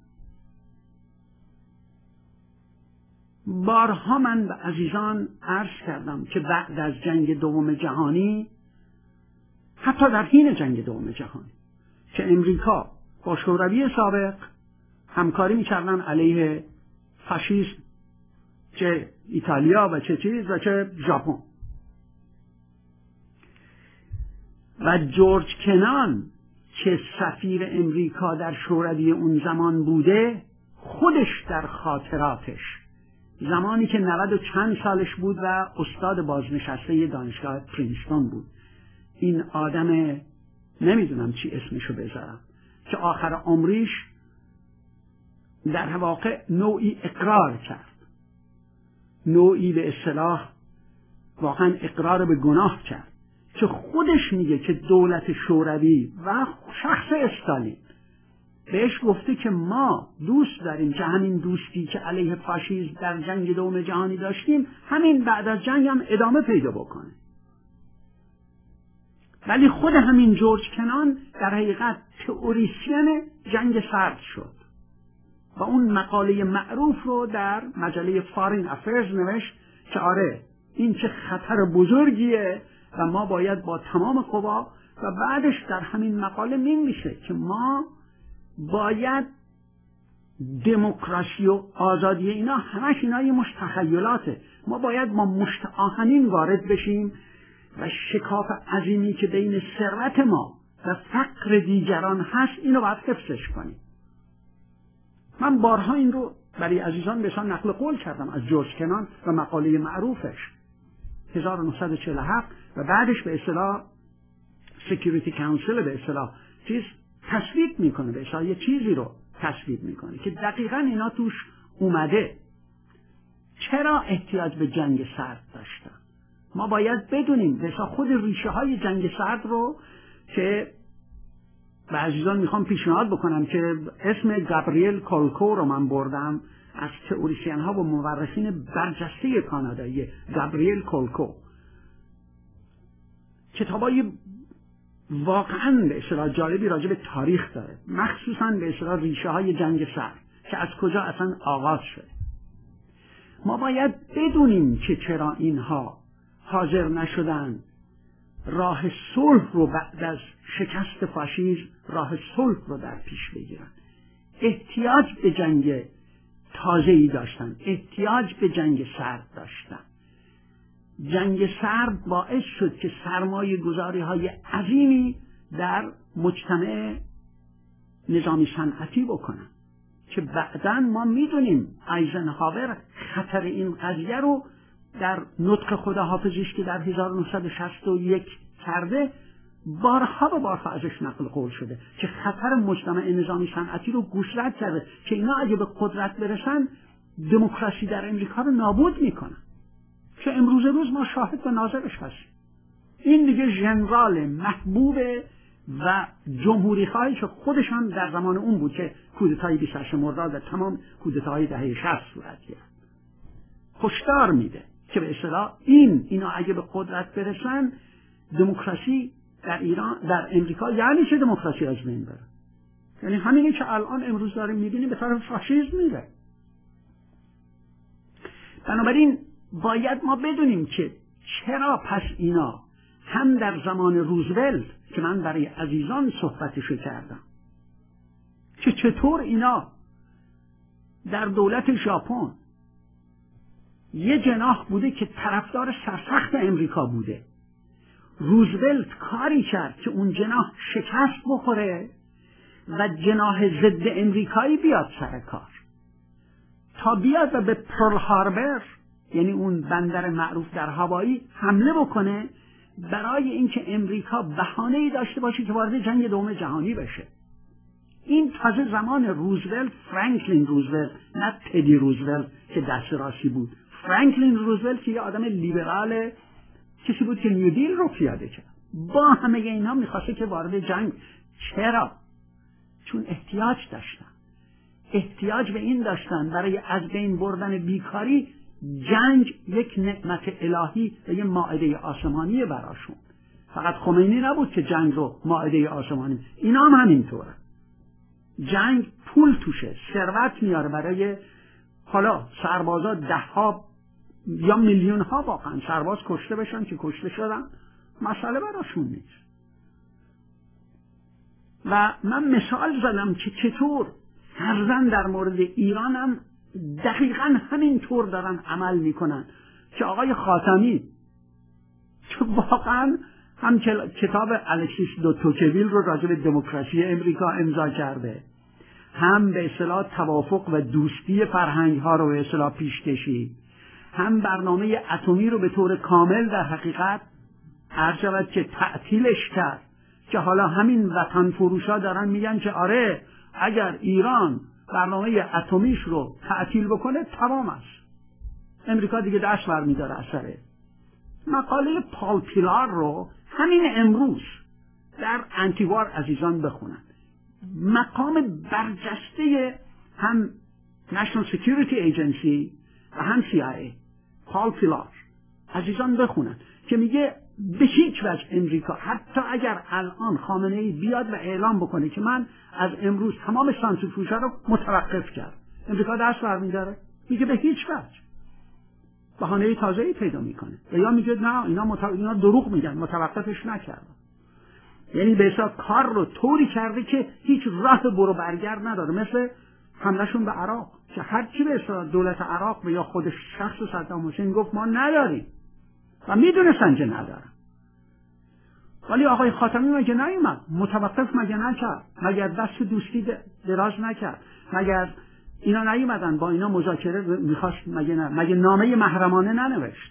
بارها من به عزیزان عرض کردم که بعد از جنگ دوم جهانی، حتی در حین جنگ دوم جهانی، که امریکا با شوروی سابق همکاری میکردن علیه فاشیسم، چه ایتالیا و چه چیز و چه ژاپن. و جورج کنان که سفیر امریکا در شوروی اون زمان بوده، خودش در خاطراتش زمانی که 90 و چند سالش بود و استاد بازنشسته دانشگاه پرینستون بود، این آدم نمیدونم چی اسمشو بذارم، که آخر عمریش در واقع نوعی اقرار کرد، نوعی به اصطلاح واقعا اقرار به گناه کرد، که خودش میگه که دولت شوروی و شخص استالین بهش گفته که ما دوست داریم که همین دوستی که علیه فاشیسم در جنگ دوم جهانی داشتیم همین بعد از جنگ هم ادامه پیدا بکنه. ولی خود همین جورج کنان در حقیقت تئوریسین جنگ سرد شد و اون مقاله معروف رو در مجله فارین افیرز نوشت که آره این چه خطر بزرگیه و ما باید با تمام قوا، و بعدش در همین مقاله می‌نویسه که ما باید دموکراسی و آزادی اینا همش اینا یه مشت تخیلاته، ما باید با مشت آهنین وارد بشیم و شکاف عظیمی که بین ثروت ما و فقر دیگران هست اینو باید حفظش کنیم. من بارها این رو برای عزیزان بسیار نقل قول کردم از جورج کنان و مقاله معروفش 1947 و بعدش به اصطلاح سکیوریتی کانسل به اصطلاح چیز تصویب میکنه، به اصطلاح یه چیزی رو تصویب میکنه که دقیقاً اینا توش اومده. چرا احتیاج به جنگ سرد داشتن؟ ما باید بدونیم مثلا خود ریشه های جنگ سرد رو که به عزیزان میخوام پیشنهاد بکنم که اسم گابریل کولکو رو من بردم از تئوریسین ها و مورخین برجسته کانادایی. گابریل کولکو کتابای واقعا به اصطلاح جالبی راجع به تاریخ داره، مخصوصا به اصطلاح ریشه های جنگ سرد که از کجا اصلا آغاز شده. ما باید بدونیم که چرا اینها حاضر نشدن راه صلح رو بعد از شکست فاشیسم راه صلح رو در پیش بگیرن. احتیاج به جنگ تازه‌ای داشتن، احتیاج به جنگ سرد داشتن. جنگ سرد باعث شد که سرمایه گذاری های عظیمی در مجتمع نظامی صنعتی بکنن که بعداً ما میدونیم آیزنهاور خطر این قضیه رو در نطق خداحافظیش که در 1961 کرده بارها و بارها ازش نقل قول شده که خطر مجتمع نظامی صنعتی رو گوشزد کرده که اینا اگه به قدرت برسن دموکراسی در امریکا رو نابود میکنن، که امروز روز ما شاهد و ناظرش هستیم. این دیگه ژنرال محبوب و جمهوری خواهی که خودش هم در زمان اون بود که کودتای 28 مرداد و تمام کودتاهای دهه 60 صورت گرفت. هشدار میده که به اصطلاح اینا اگه به قدرت برسن دموکراسی در ایران در امریکا یعنی چه دموکراسی از بین بره، یعنی همینی که الان امروز داریم میبینیم به طرف فاشیسم میره. بنابراین باید ما بدونیم که چرا پس اینا هم در زمان روزولت که من برای عزیزان صحبتشو کردم که چطور اینا در دولت ژاپن یه جناح بوده که طرفدار سرسخت امریکا بوده، روزولت کاری کرد که اون جناح شکست بخوره و جناح ضد امریکایی بیاد سر کار تا بیاد و به پرل هاربر یعنی اون بندر معروف در هوایی حمله بکنه برای اینکه امریکا بهانه‌ای داشته باشه که وارد جنگ دوم جهانی بشه. این تازه زمان روزولت، فرانکلین روزولت، نه تدی روزولت که دست راستی بود. فرانکلین روزولت که یه آدم لیبرال کسی بود که نیودیل رو پیاده کرد. با همه اینا میخواسته که وارد جنگ. چرا؟ چون احتیاج داشتن، احتیاج به این داشتن برای از بین بردن بیکاری. جنگ یک نعمت الهی و یک مائده آسمانی براشون. فقط خمینی نبود که جنگ رو مائده آسمانی، اینا هم همینطوره. جنگ پول توشه، ثروت میاره برای حالا سربازا دهها یا میلیون ها واقعا سرباز کشته بشن که کشته شدن مسئله براشون نیست. و من مثال زدم که چطور فرضاً در مورد ایران هم دقیقاً همین طور دارن عمل میکنن که آقای خاتمی که واقعاً هم کتاب الکسیس دو توکویل رو راجع به دموکراسی امریکا امضا کرده، هم به اصطلاح توافق و دوستی فرهنگ ها رو به اصطلاح پیش کشید، هم برنامه اتمی رو به طور کامل در حقیقت عرض شود که تعطیلش کرد که حالا همین وطن فروشا دارن میگن که آره اگر ایران برنامه اتمیش رو تعطیل بکنه تمام است، امریکا دیگه دست برمی‌داره اثره. مقاله پال پیلار رو همین امروز در انتیوار عزیزان بخونن. مقام برجسته هم National Security Agency و هم CIA پال پیلار عزیزان بخونن که میگه به هیچ وجه امریکا حتی اگر الان خامنه‌ای بیاد و اعلام بکنه که من از امروز تمام سانتریفیوژها رو متوقف کرد، امریکا دست برمی‌داره؟ میگه به هیچ وجه. بهانه تازه‌ای پیدا میکنه و یا میگه نه اینا دروغ میگن، متوقفش نکردن. یعنی به حساب کار رو طوری کرده که هیچ راه برو برگرد نداره، مثل حملهشون به عراق که هرچی به حساب دولت عراق و یا خودش شخص صدام حسین گفت ما نداریم و میدونستن که ندارن، ولی آقای خاتمی مگه نیومد متوقف مگه نکرد، مگر دست دوستی دراز نکرد، مگر اینا نیومدن با اینا مذاکره میخواست مگه نامه محرمانه ننوشت؟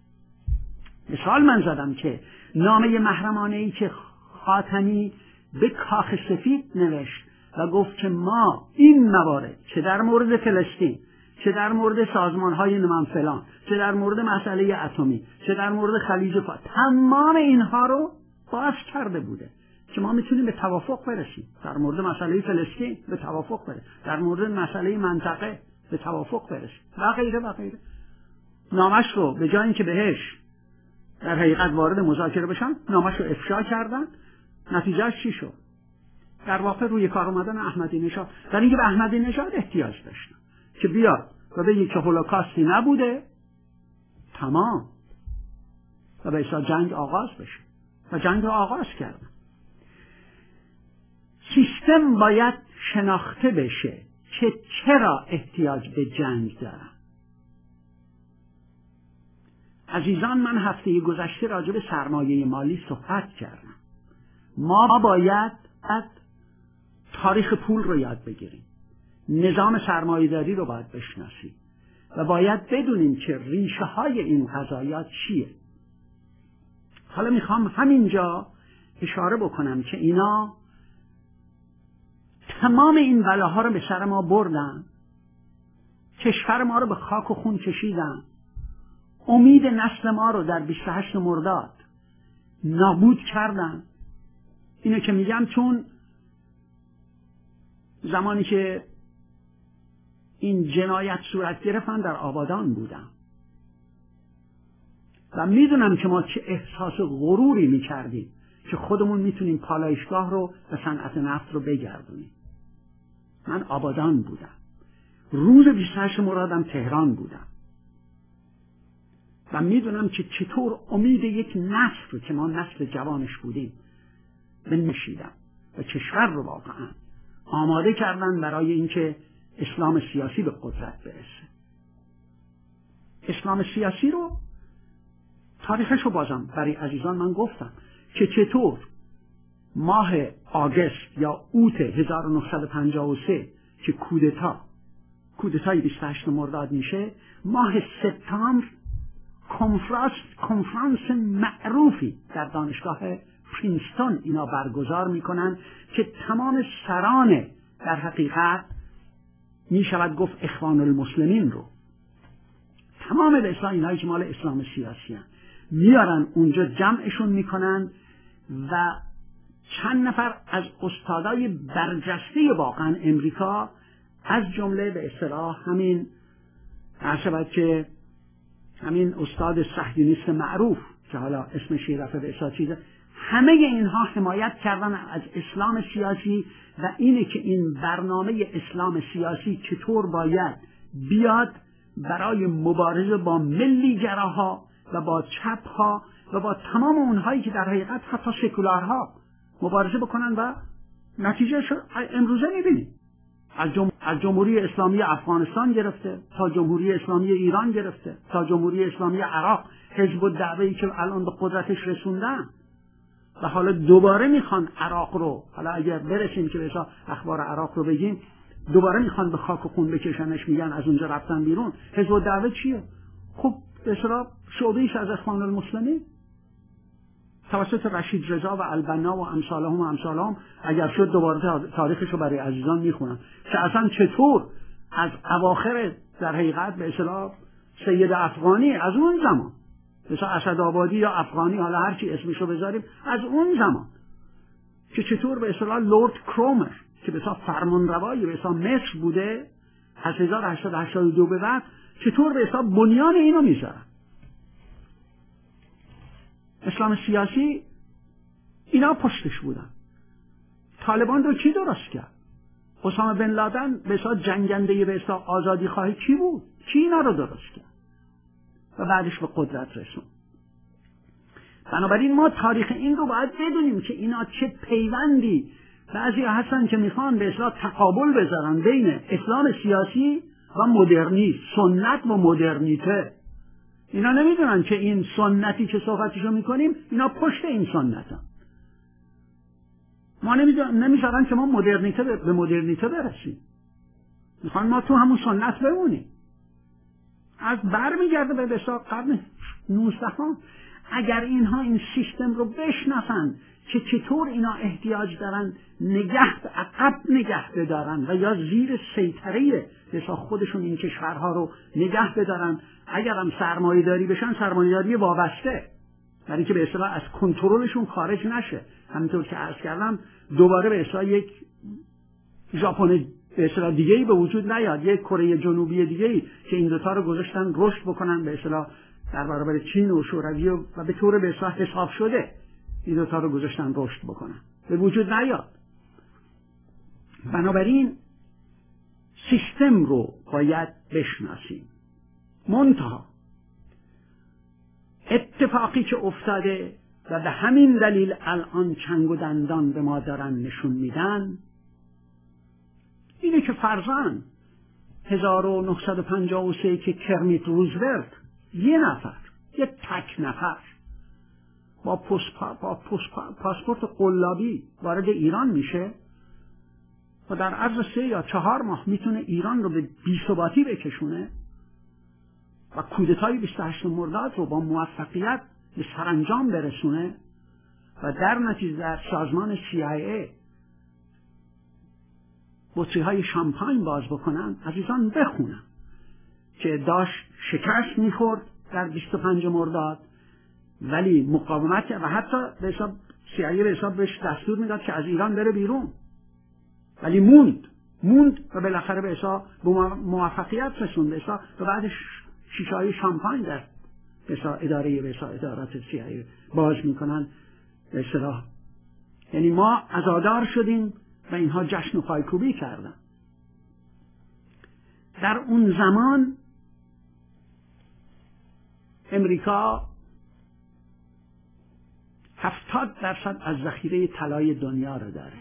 مثال من زدم که نامه محرمانه ای که خاتمی به کاخ سفید نوشت و گفت که ما این موارد چه در مورد فلسطین، چه در مورد سازمان‌های نمان فلان، چه در مورد مسئله اتمی، چه در مورد خلیج فارس، تمام اینها رو باز کرده بوده که ما میتونیم به توافق برسیم. در مورد مسئله فلسطین به توافق برسیم، در مورد مسئله منطقه به توافق برسیم و غیره و غیره. نامش رو به جای اینکه بهش در حقیقت وارد مذاکره بشن، نامش رو افشا کردن. نتیجهش چی شد؟ در واقع روی کار اومدن احمدی نژاد، در اینکه به احمدی نژاد احتیاج داشتن که بیاد و بگه که هولوکاستی نبوده، تمام و به اصطلاح جنگ آغاز بشه و جنگ رو آغاز کردن. سیستم باید شناخته بشه که چرا احتیاج به جنگ دارن. عزیزان، من هفته گذشته راجع به سرمایه مالی صحبت کردم. ما باید تاریخ پول رو یاد بگیریم، نظام سرمایه‌داری رو باید بشناسیم و باید بدونیم که ریشه های این قضایا چیه. حالا میخوام همینجا اشاره بکنم که اینا تمام این بلاها رو به سر ما بردن، کشور ما رو به خاک و خون کشیدن، امید نسل ما رو در 28 مرداد نابود کردن. اینو که میگم چون زمانی که این جنایت صورت گرفتن در آبادان بودم و میدونم که ما چه احساس غروری میکردیم که خودمون میتونیم پالایشگاه رو و صنعت نفت رو بگردونیم. من آبادان بودم، روز 28 مردادم تهران بودم و میدونم که چطور امید یک نسل رو که ما نسل جوانش بودیم بنشیدم و کشور رو واقعا آماده کردن برای اینکه اسلام سیاسی به قدرت برسه. اسلام سیاسی رو تاریخش رو بازم برای عزیزان من گفتم که چطور ماه آگوست یا اوت 1953 که کودتای 28 مرداد میشه، ماه سپتامبر کنفرانس معروفی در دانشگاه پرینستون اینا برگزار میکنن که تمام سران در حقیقت میشود گفت اخوان المسلمین رو، تمام به اصلاح اینهایی که مال اسلام سیاسی هستند میارن اونجا جمعشون میکنن و چند نفر از استادای برجسته واقعا امریکا، از جمله به اصطلاح همین عرشبت که همین استاد صهیونیست معروف که حالا اسمش رفته به اصطلاح چیزه، همه اینها حمایت کردن از اسلام سیاسی و اینه که این برنامه اسلام سیاسی چطور باید بیاد برای مبارزه با ملی گراها و با چپ ها و با تمام اونهایی که در حقیقت حتی سکولارها مبارزه بکنن و نتیجه امروزه میبینیم از جمهوری اسلامی افغانستان گرفته تا جمهوری اسلامی ایران گرفته تا جمهوری اسلامی عراق، حزب الدعوه‌ای که الان به قدرتش رسوندن و حالا دوباره میخوان عراق رو، حالا اگر برسیم که بسا اخبار عراق رو بگیم، دوباره میخوان به خاک و خون بکشنش، میگن از اونجا رفتن بیرون. حزب الدعوه چیه؟ خب به اصطلاح شعبه‌ایش از اخوان المسلمین توسط رشید رضا و البنا و امثالهم اگر شد دوباره تاریخش رو برای عزیزان میخونم که اصلا چطور از اواخر در حقیقت به اصطلاح سید افغانی، از اون زمان مثلا اسدآبادی یا افغانی، حالا هر چی اسمشو بذاریم، از اون زمان که چطور به اصطلاح لورد کرومر که به اصطلاح فرمانروای به اصطلاح مصر بوده از 1882 به بعد، چطور به اصطلاح بنیان اینو میذارن. اسلام سیاسی اینا پشتش بودن. طالبان رو کی درست کرد؟ اسامه بن لادن به اصطلاح جنگنده به اصطلاح آزادی خواهی کی بود؟ کی اینا رو درست کرد و بعدش به قدرت رسون؟ بنابراین ما تاریخ این رو باید بدونیم که اینا چه پیوندی، بعضی هستن که میخوان به اصطلاح تقابل بذارن بین اسلام سیاسی و مدرنیسم، سنت و مدرنیته. اینا نمیدونن که این سنتی که صحبتشو میکنیم اینا پشت این سنتن. ما نمیذارن که ما به مدرنیته برسیم، میخوان ما تو همون سنت بمونیم. از بر میگرده به بسیار قرن 19 هم. اگر اینها این سیستم رو بشناسن که چطور اینا احتیاج دارن عقب نگه بدارن و یا زیر سیطره بسیار خودشون این کشورها رو نگه بدارن، اگر هم سرمایه داری بشن، سرمایه داری وابسته، برای که به اصطلاح از کنترلشون خارج نشه. همینطور که عرض کردم دوباره به اصطلاح یک ژاپن به اصطلاح دیگه‌ای به وجود نیاد، یک کره جنوبی دیگه‌ای که این دوتا رو گذاشتن رشد بکنن به اصطلاح در برابر چین و شوروی و به طور به اصطلاح حساب شده این دوتا رو گذاشتن رشد بکنن، به وجود نیاد. بنابراین سیستم رو باید بشناسیم. منتها اتفاقی که افتاده و به همین دلیل الان چنگ و دندان به ما دارن نشون میدن اینه که فرضاً 1953 که کرمیت روزولت یه تک نفر با پاسپورت قلابی وارد ایران میشه و در عرض 3 یا 4 ماه میتونه ایران رو به بی‌ثباتی بکشونه و کودتای 28 مرداد رو با موفقیت به سرانجام برسونه و در نتیجه در سازمان CIA بطری‌های شامپاین باز بکنن. عزیزان بخونن که داشت شکست میخورد در 25 مرداد ولی مقاومت و حتی به حساب CIA به حساب بهش دستور میداد که از ایران بره بیرون، ولی موند و بالاخره به حساب موفقیت رسوند به حساب و بعدش شیشه‌های شامپاین در به حساب ادارات CIA باز میکنن به اصطلاح. یعنی ما عزادار شدیم و اینها جشن و پایکوبی کردن. در اون زمان امریکا 70% از ذخیره طلای دنیا رو داره،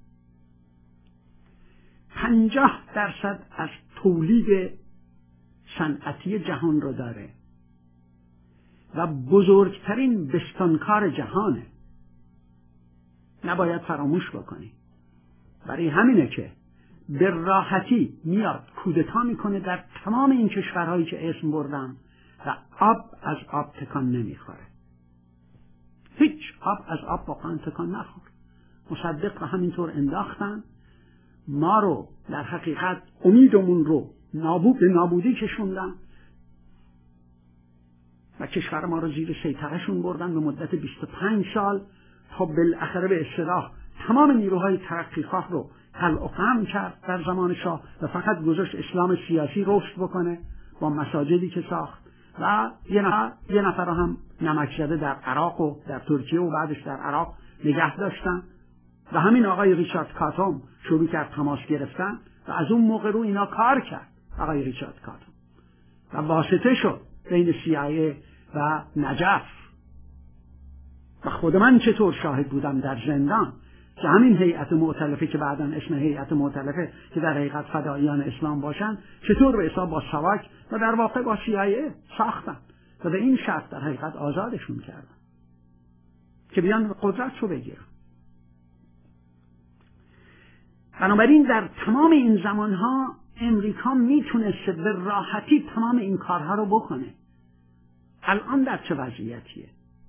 50% از تولید صنعتی جهان رو داره و بزرگترین بستانکار جهانه. نباید فراموش بکنی. برای همینه که به راحتی میاد کودتا میکنه در تمام این کشورهایی که اسم بردم و آب از آب تکان نمیخوره. هیچ آب از آب واقعا تکان نخور. مصدق رو همینطور انداختن، ما رو در حقیقت امیدمون رو به نابودی کشوندن و کشور ما رو زیر سیطرهشون بردن به مدت 25 سال تا بالاخره به اصطلاح تمام نیروهای ترقیخواه رو قلع و قمع کرد در زمان شاه و فقط گذاشت اسلام سیاسی رشد بکنه با مساجدی که ساخت و یه نفر رو هم نمک زده در عراق و در ترکیه و بعدش در عراق نگه داشتن و همین آقای ریچارد کاتوم شروع کرد تماس گرفتن و از اون موقع رو اینا کار کرد آقای ریچارد کاتوم و واسطه شد بین CIA و نجف. و خود من چطور شاهد بودم در زندان که همین هیئت مؤتلفه که بعداً اسم هیئت مؤتلفه که در حقیقت فداییان اسلام باشن چطور به حساب با سواک و در واقع با CIA ساختن و به این شرط در حقیقت آزادشون کردن که بیان قدرت رو بگیرن. بنابراین در تمام این زمانها امریکا میتونسته به راحتی تمام این کارها رو بکنه. الان در چه وضعیتیه؟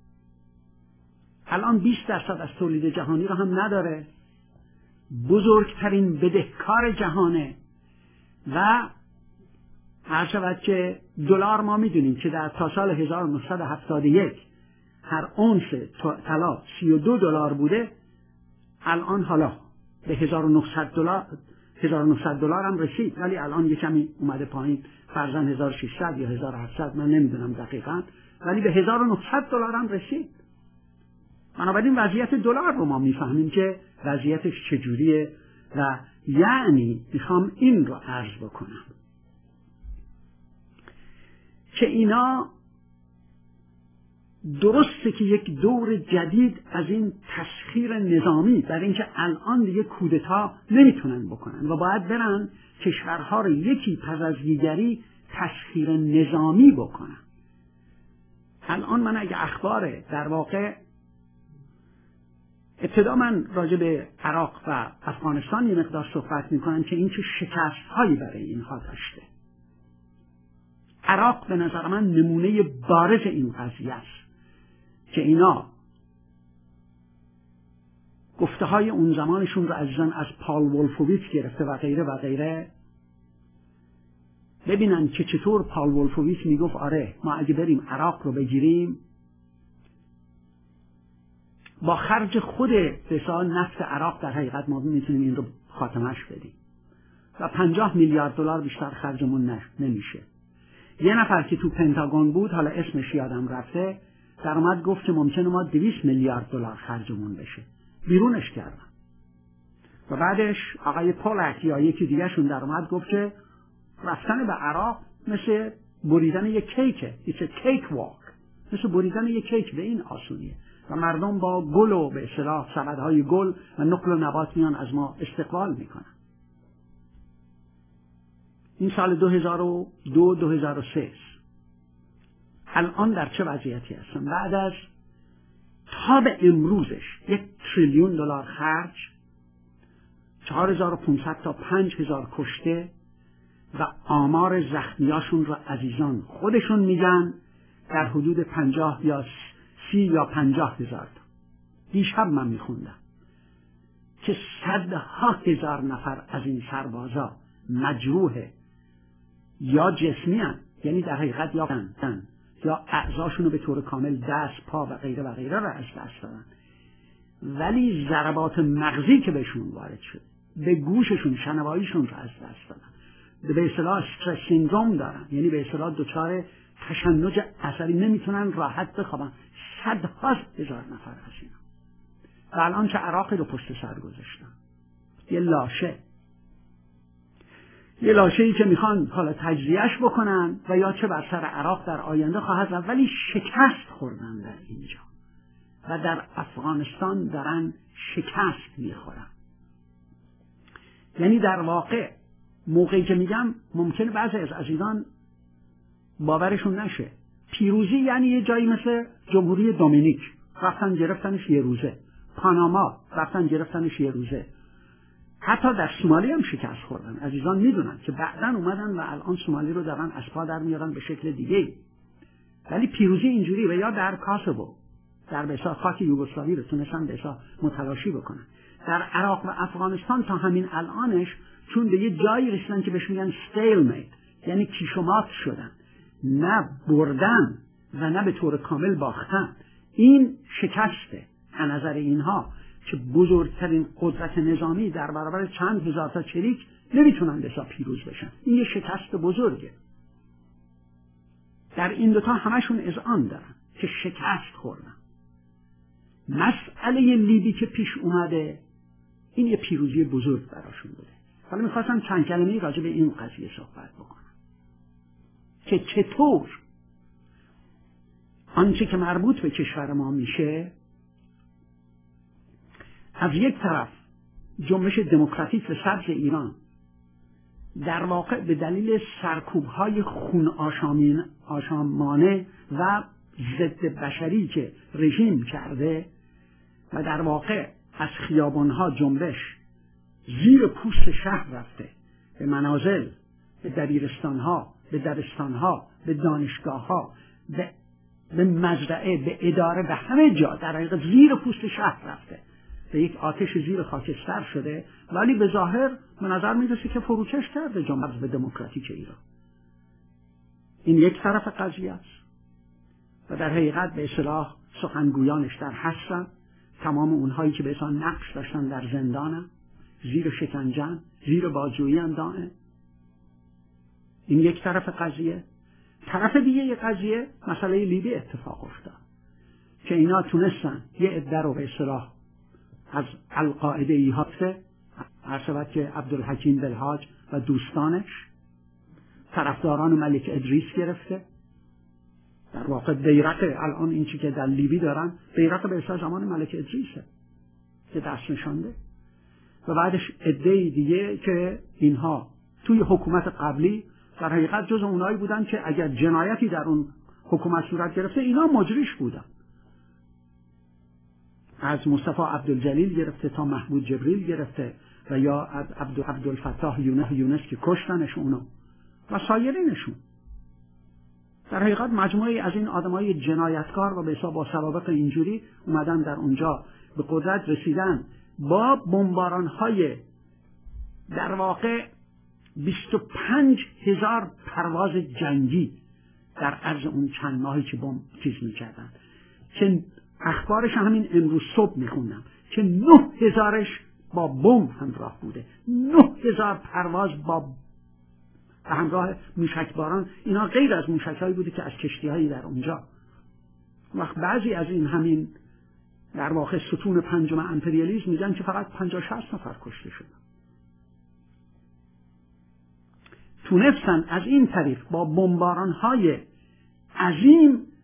الان 20% از تولید جهانی رو هم نداره، بزرگترین بدهکار جهانه و هر شود که دلار ما میدونیم که در تا سال 1971 هر اونس طلا $32 بوده، الان حالا به $1900 هم رسید، ولی الان یه کمی اومده پایین، فرضاً 1600 یا 1700 من نمیدونم دقیقاً، ولی به $1900 هم رسید. بنابراین وضعیت دلار رو ما میفهمیم که وضعیتش چجوریه و یعنی میخوام این رو عرض بکنم که اینا درسته که یک دور جدید از این تسخیر نظامی برای اینکه الان دیگه کودتا نمیتونن بکنن و باید برن کشورها رو یکی پس از دیگری تسخیر نظامی بکنن. الان من اگه اخباره در واقع ابتدا من راجع به عراق و افغانستان یه مقدار صحبت میکنم که این چه شکست هایی برای اینها داشته. عراق به نظر من نمونه بارز این قضیه است که اینا گفته های اون زمانشون رو عزیزان از پال وولفوویچ گرفته و غیره و غیره. ببینن که چطور پال وولفوویچ میگفت آره ما اگه بریم عراق رو بگیریم با خرج خود بسیار نفت عراق در حقیقت ما میتونیم این رو خاتمش بدیم و $50 میلیارد بیشتر خرجمون نمیشه. یه نفر که تو پنتاگون بود، حالا اسمش یادم رفته، در اومد گفت که ممکنه ما $200 میلیارد خرجمون بشه. بیرونش کردن و بعدش آقای پولک یا یکی دیگه شون در اومد گفت که رفتن به عراق مثل بریدن یک کیکه، it's a cake walk. مثل بریدن یک کیک به این آسونیه و مردم با گل و به اصطلاح سبدهای گل و نقل و نبات میان از ما استقبال میکنن. این سال 2002-2003 الان در چه وضعیتی هستن؟ بعد از تا به امروزش $1 تریلیون خرج، 4500 تا 5000 کشته و آمار زخمیاشون رو عزیزان خودشون میگن در حدود 50 یا 30 یا 50 هزار. دیشب من میخوندم که صدها هزار نفر از این سربازا مجروحه یا جسمی هن، یعنی در حقیقت یا اعضاشون رو به طور کامل دست، پا و غیره و غیره رو از دست دادن، ولی ضربات مغزی که بهشون وارد شد، به گوششون، شنواییشون رو از دست دادن، به اصطلاح استرس سیندروم دارن، یعنی به اصطلاح دچار تشنج عصبی، نمیتونن راحت بخوابن. صدها هزار نفر از اینا و الان چه عراقی رو پشت سر گذاشتن. یه لاشه‌ای که میخوان حالا تجزیهش بکنن و یا چه بر سر عراق در آینده خواهد رفت، ولی شکست خوردن در اینجا و در افغانستان دارن شکست میخورن. یعنی در واقع موقعی که میگم ممکنه بعضی از عزیزان باورشون نشه، پیروزی یعنی یه جایی مثل جمهوری دومینیک رفتن گرفتنش یه روزه، پاناما رفتن گرفتنش یه روزه، حتی در سومالی هم شکست خوردن. عزیزان میدونن که بعداً اومدن و الان سومالی رو دارن از پا در میارن به شکل دیگه، ولی پیروزی اینجوری. و یا در کاسوو، در بسا خاک یوگسلاوی رو تونستن بسا متلاشی بکنن. در عراق و افغانستان تا همین الانش چون به یه جایی رسیدن که بهش میگن ستیلمیت، یعنی کیشومات شدن، نه بردن و نه به طور کامل باختن. این شکسته از نظر اینها که بزرگترین قدرت نظامی در برابر چند هزار تا چریک نمیتونن بسا پیروز بشن. این یه شکست بزرگه. در این دوتا همشون اذعان دارن که شکست خوردن. مسئله لیبی که پیش اومده این یه پیروزی بزرگ براشون بوده. حالا میخواستم چند کلمه‌ای راجع به این قضیه صحبت بکنم که چطور آنچه که مربوط به کشور ما میشه، از یک طرف جنبش دموکراتیک و سبز ایران در واقع به دلیل سرکوب‌های خون آشامانه و ضد بشری که رژیم کرده و در واقع از خیابان‌ها جنبش زیر پوست شهر رفته، به منازل، به دبیرستان‌ها، به دبستان‌ها، به دانشگاه‌ها، به مزرعه، به اداره، به همه جا در حقیقت زیر پوست شهر رفته، به یک آتش زیر خاکستر شده، ولی به ظاهر به نظر میرسه که فروکش کرده جنبش به دموکراتیک ایران. این یک طرف قضیه است و در حقیقت به اصطلاح سخنگویانش در هستن، تمام اونهایی که به اصطلاح نقش داشتن در زندانن، زیر شکنجن، زیر بازجویی دائم. این یک طرف قضیه. طرف دیگه قضیه مسئله لیبی اتفاق افتاد که اینا تونستن یه عده رو به اصطلاح از القاعده ایهاته، عرض که عبدالحکیم بلحاج و دوستانش طرفداران ملک ادریس گرفته. در واقع بیرق الان این چی که در لیبی دارن بیرق به اصطلاح زمان ملک ادریسه که دست نشانده و بعدش عده دیگه که اینها توی حکومت قبلی در حقیقت جز اونایی بودن که اگر جنایتی در اون حکومت صورت گرفته اینا مجریش بودن، از مصطفی عبدالجلیل گرفته تا محمود جبریل گرفته و یا عبدالفتاح یونس که کشتنش اونو و سایرینشون. در حقیقت مجموعی از این آدمای جنایتکار و به حساب با سوابق اینجوری اومدن در اونجا به قدرت رسیدن با بمباران‌های در واقع 25,000 پرواز جنگی در عرض اون چند ماهی که بمب چیز می‌کردن که اخبارش همین امروز صبح می‌خوندم که 9,000ش با بمب همراه بوده، 9,000 پرواز با همراه موشکباران. اینا غیر از موشک‌هایی بوده که از کشتی‌هایی در اونجا. وقت بعضی از این همین در واقع ستون پنجم امپریالیسم میگن که فقط 50-60 نفر کشته شدن. تونستن از این طریق با بمباران‌های عظیم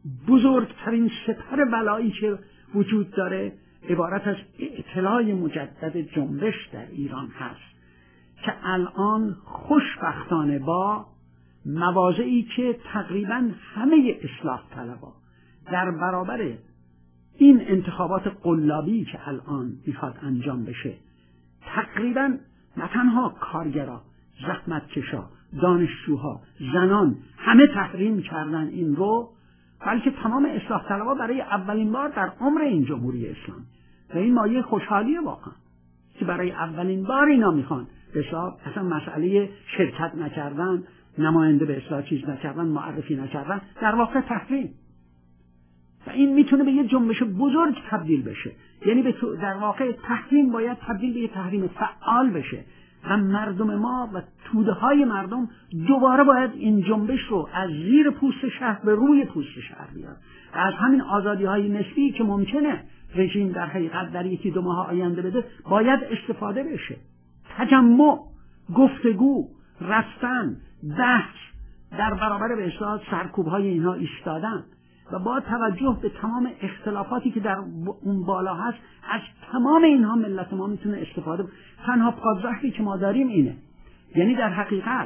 بزرگترین سپر بلایی که وجود داره عبارت از اعتلاع مجدد جنبش در ایران هست که الان خوشبختانه با مواضعی که تقریبا همه اصلاح طلبها در برابر این انتخابات قلابی که الان میخواد انجام بشه، تقریبا نه تنها کارگرا، زحمتکشا، دانشجوها، زنان همه تحریم کردن این رو، بلکه تمام اصلاح طلبها برای اولین بار در عمر این جمهوری اسلامی و این مایه خوشحالیه واقعا که برای اولین بار اینا میخوان اصلا مسئله شرکت نکردن، نماینده به اصلاح چیز نکردن، معرفی نکردن، در واقع تحریم. و این میتونه به یه جنبش بزرگ تبدیل بشه. یعنی در واقع تحریم باید تبدیل به یه تحریم فعال بشه و مردم ما و توده های مردم دوباره باید این جنبش رو از زیر پوست شهر به روی پوست شهر بیاد و از همین آزادی های نسبی که ممکنه رژیم در حقیقت در یکی دو ماه آینده بده باید استفاده بشه. تجمع، گفتگو، رفتن، بحث در برابر به اصلاح سرکوب های اینها ایستادن و با توجه به تمام اختلافاتی که در اون بالا هست از تمام اینها ملت ما میتونه استفاده بکنه. تنها پادزهری که ما داریم اینه. یعنی در حقیقت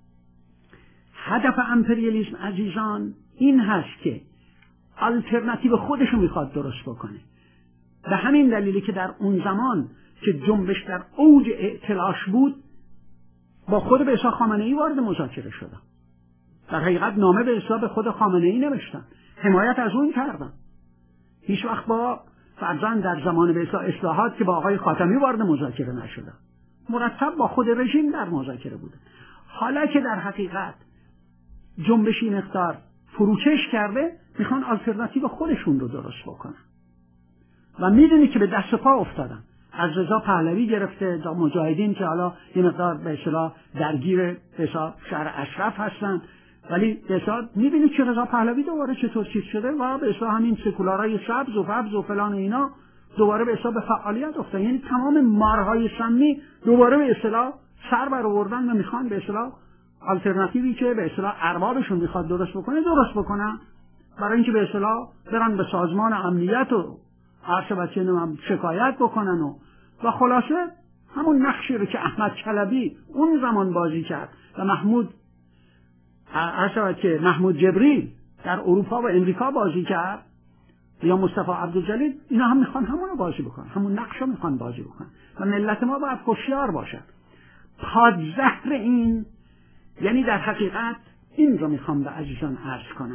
هدف امپریالیسم عزیزان این هست که آلترناتیو خودشو میخواد درست بکنه. به همین دلیلی که در اون زمان که جنبش در اوج اعتلاش بود با خود به اصلاح خامنه‌ای وارد مذاکره شدن. در حقیقت نامه به اصلاح به خود خامنه‌ای نوشتن، حمایت از اون کردن. هیچ وقت با فرزند در زمان به اصلاح اصلاحات که با آقای خاتمی وارد مذاکره نشدن، مرتب با خود رژیم در مذاکره بودن. حالا که در حقیقت جنبشی مقدار فروکش کرده میخوان آلترناتیو خودشون رو درست بکنن و میدونی که به دست پا افتادن. از رضا پهلوی گرفته تا مجاهدین که حالا یه مقدار به اصطلاح درگیر به اصطلاح شهر اشرف هستن، ولی به اصطلاح میبینید که رضا پهلوی دوباره چطور چیز شده و به اصطلاح همین سکولارای سبز و فبز و فلان اینا دوباره به اصطلاح به فعالیت افتادن. یعنی تمام مارهای سمی دوباره به اصطلاح سر برآوردن و میخوان به اصطلاح آلترناتیوی که به اصطلاح اربابشون میخواد درست بکنن برای اینکه به اصطلاح برن به سازمان امنیت و عرض بچه شکایت بکنن و خلاصه همون نقشی رو که احمد چلبی اون زمان بازی کرد و محمود جبریل در اروپا و امریکا بازی کرد یا مصطفی عبدالجلیل، اینا هم میخوان همون رو بازی بکنن، همون نقش رو میخوان بازی بکنن و ملت ما باید هوشیار باشد. پادزهر این یعنی در حقیقت این رو میخوام به عزیزان عرض کنم.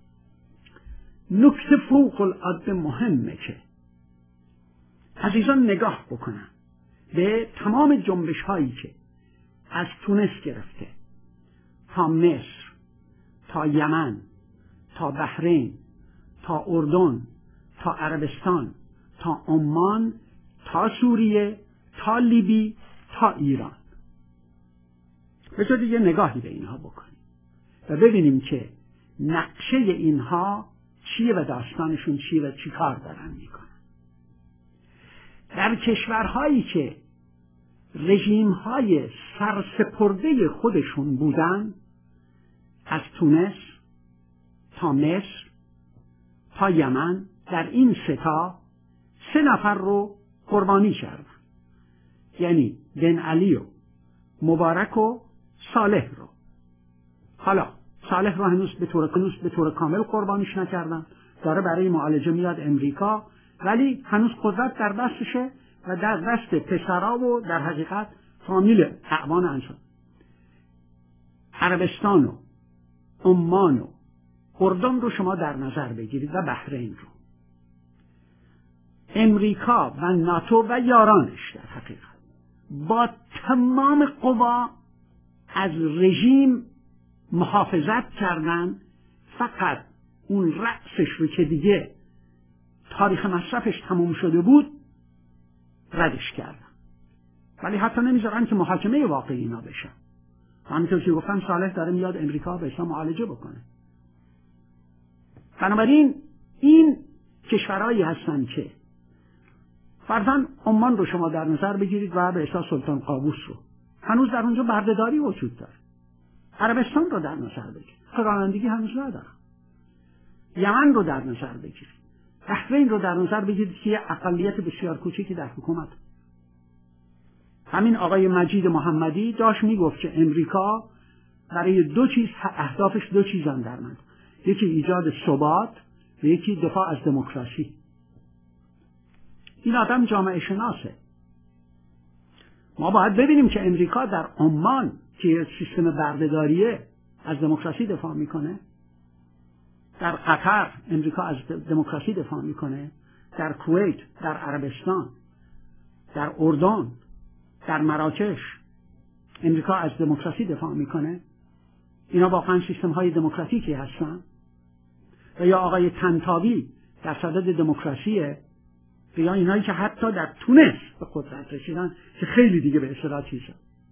نکته فوق العاده مهمه که عزیزان نگاه بکنن به تمام جنبش هایی که از تونس گرفته تا مصر، تا یمن، تا بحرین، تا اردن، تا عربستان، تا عمان، تا سوریه، تا لیبی، تا ایران. بذارید یه نگاهی به اینها بکنیم و ببینیم که نقشه اینها چیه و داستانشون چیه و چی کار دارن میکنن. در کشورهایی که رژیم‌های سرسپرده خودشون بودن، از تونس تا مصر تا یمن، در این سه نفر رو قربانی کردن. یعنی بن علی و مبارک و صالح رو. حالا صالح رو هنوز به طور کامل قربانیش نکردن، داره برای معالجه میاد امریکا، ولی هنوز قدرت در دستشه و در دست پسرا و در حقیقت فامیل اعوان انشان. عربستان و عمان و اردن رو شما در نظر بگیرید و بحرین رو. امریکا و ناتو و یارانش در حقیقت با تمام قوا از رژیم محافظت کردن، فقط اون رأسش رو که دیگه تاریخ مصرفش تموم شده بود ردش کردن، ولی حتی نمیذارن که محاکمه واقعی اینا بشن. همینطور که گفتم صالح داره میاد امریکا به اسلام معالجه بکنه. بنابراین این کشورهایی هستن که فرضاً عمان رو شما در نظر بگیرید و به اساس سلطان قابوس رو، هنوز در اونجا بردهداری وجود داره. عربستان رو در نظر بگیرید، رانندگی هنوز نداره. یمن رو در نظر بگیرید، بحرین رو در نظر بگیرید که یه اقلیت بسیار کوچکی در حکومت. همین آقای مجید محمدی داشت میگفت که امریکا برای دو چیز اهدافش دو چیزن در من، یکی ایجاد ثبات و یکی دفاع از دموکراسی. این آدم جامعه شناسه. ما باید ببینیم که امریکا در عمان که سیستم بردهداریه از دموکراسی دفاع میکنه، در قطر امریکا از دموکراسی دفاع میکنه، در کویت، در عربستان، در اردن، در مراکش امریکا از دموکراسی دفاع میکنه. اینا واقعا سیستم های دموکراتیکی هستن؟ و یا آقای طنطاوی در صدد دموکراسیه، یا اینایی که حتی در تونس به قدرت رسیدن که خیلی دیگه به اصطلاح چیزه.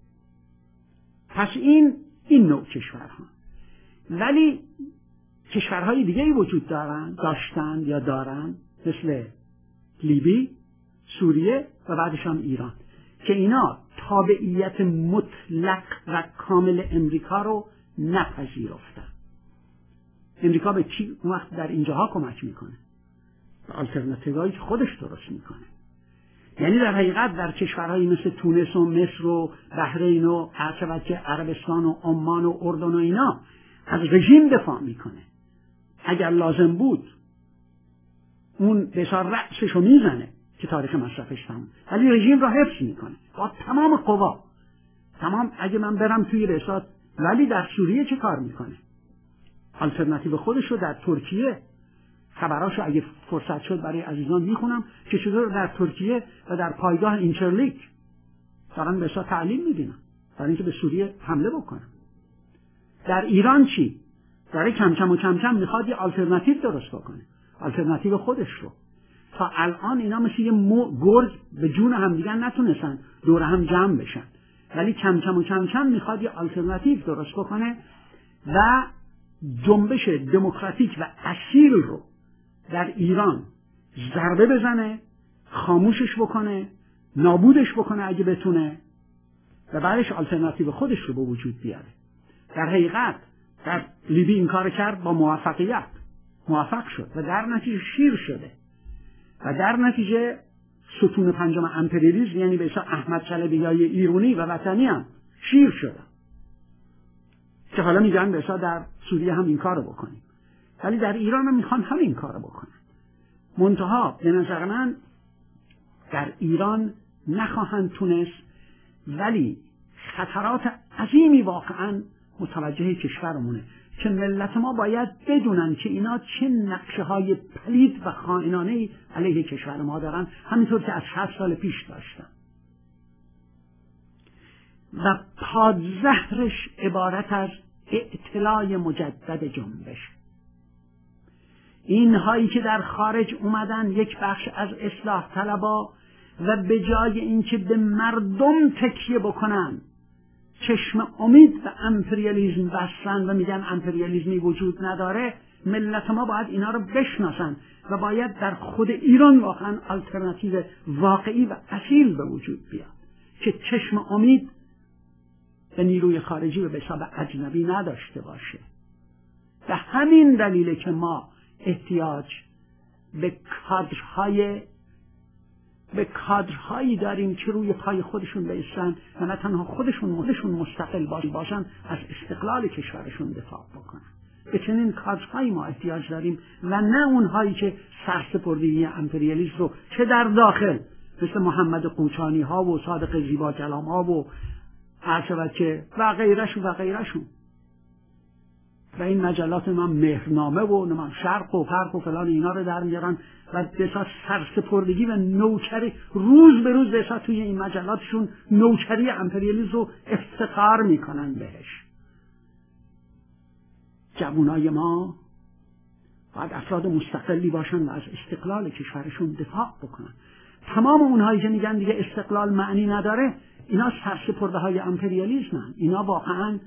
پس این نوع کشورها. ولی کشورهای دیگه‌ای وجود داشتن یا دارن، مثل لیبی، سوریه و بعدش هم ایران، که اینا تابعیت مطلق و کامل امریکا رو نپذیرفتن. امریکا به چی اون وقت در اینجاها کمک میکنه؟ به آلترناتیوهایی که خودش درست میکنه. یعنی در حقیقت در کشورهایی مثل تونس و مصر و بحرین و عربستان و عمان و اردن و اینا از رژیم دفاع میکنه. اگر لازم بود اون بسیار رأسشو میزنه که تاریخ مصرفش تمام، ولی رژیم را حفظ میکنه با تمام قوا. تمام اگه من برم توی رسات، ولی در سوریه چه کار میکنه؟ آلترناتیو خودش رو در ترکیه، خبراشو اگه فرصت شد برای عزیزان میخونم که چطور در ترکیه و در پایگاه اینترلیک دارن به اصطلاح تعلیم میدینن برای اینکه به سوریه حمله بکنن. در ایران چی؟ داره کم کم میخواد یه آلترناتیو درست بکنه، آلترناتیو خودش رو. تا الان اینا مثل یه گرگ به جون هم دیگه نتونستن دور هم جمع بشن، ولی کم کم میخواد یه آلترناتیو درست بکنه و جنبش دموکراتیک و اصیل رو در ایران ضربه بزنه، خاموشش بکنه، نابودش بکنه اگه بتونه، و بعدش آلترناتیو خودش رو به وجود بیاره. در حقیقت در لیبی این کار کرد، با موفقیت موفق شد و در نتیجه شیر شده و در نتیجه ستون پنجم امپریالیسم، یعنی به اصطلاح احمد چلبیای ایرانی و وطنی هم شیر شده که حالا میگن به اصطلاح در سوریه هم این کارو بکنیم، ولی در ایران هم میخوان همین کارو بکنن. منتها به نظر من در ایران نخواهند تونست، ولی خطرات عظیمی واقعا متوجه کشورمونه که ملت ما باید بدونن که اینا چه نقشه های پلید و خائنانه‌ای علیه کشور ما دارن، همینطور که از 60 سال پیش داشتن. و پادزهرش عبارت از اعتلاع مجدد جنبش. اینهایی که در خارج اومدن یک بخش از اصلاح طلبا و به جای اینکه به مردم تکیه بکنن چشم امید و امپریالیسم بستن و میگن امپریالیسمی وجود نداره، ملت ما باید اینا رو بشناسن و باید در خود ایران واقعا آلترناتیو واقعی و اصیل به وجود بیاد که چشم امید به نیروی خارجی و به حساب اجنبی نداشته باشه. به همین دلیله که ما احتیاج به کادرهایی داریم که روی پای خودشون بایستن و نه تنها خودشون مستقل باشن، از استقلال کشورشون دفاع بکنن. به چنین کادرهایی ما احتیاج داریم و نه اونهایی که سرسپردگی امپریالیسم رو چه در داخل مثل محمد قوچانی ها و صادق زیبا کلام ها و و غیرشون و این مجلات من مهرنامه و شرق و فرق و فلان اینا رو در میارن و بسیار سرسپردگی و نوکری روز به روز بسیار توی این مجلاتشون نوکری امپریالیسم رو افتخار میکنن بهش. جوانای ما باید افراد مستقلی باشن و از استقلال کشورشون دفاع بکنن. تمام اونهایی که میگن دیگه استقلال معنی نداره، اینا سرسپرده های امپریالیسمن. اینا واقعا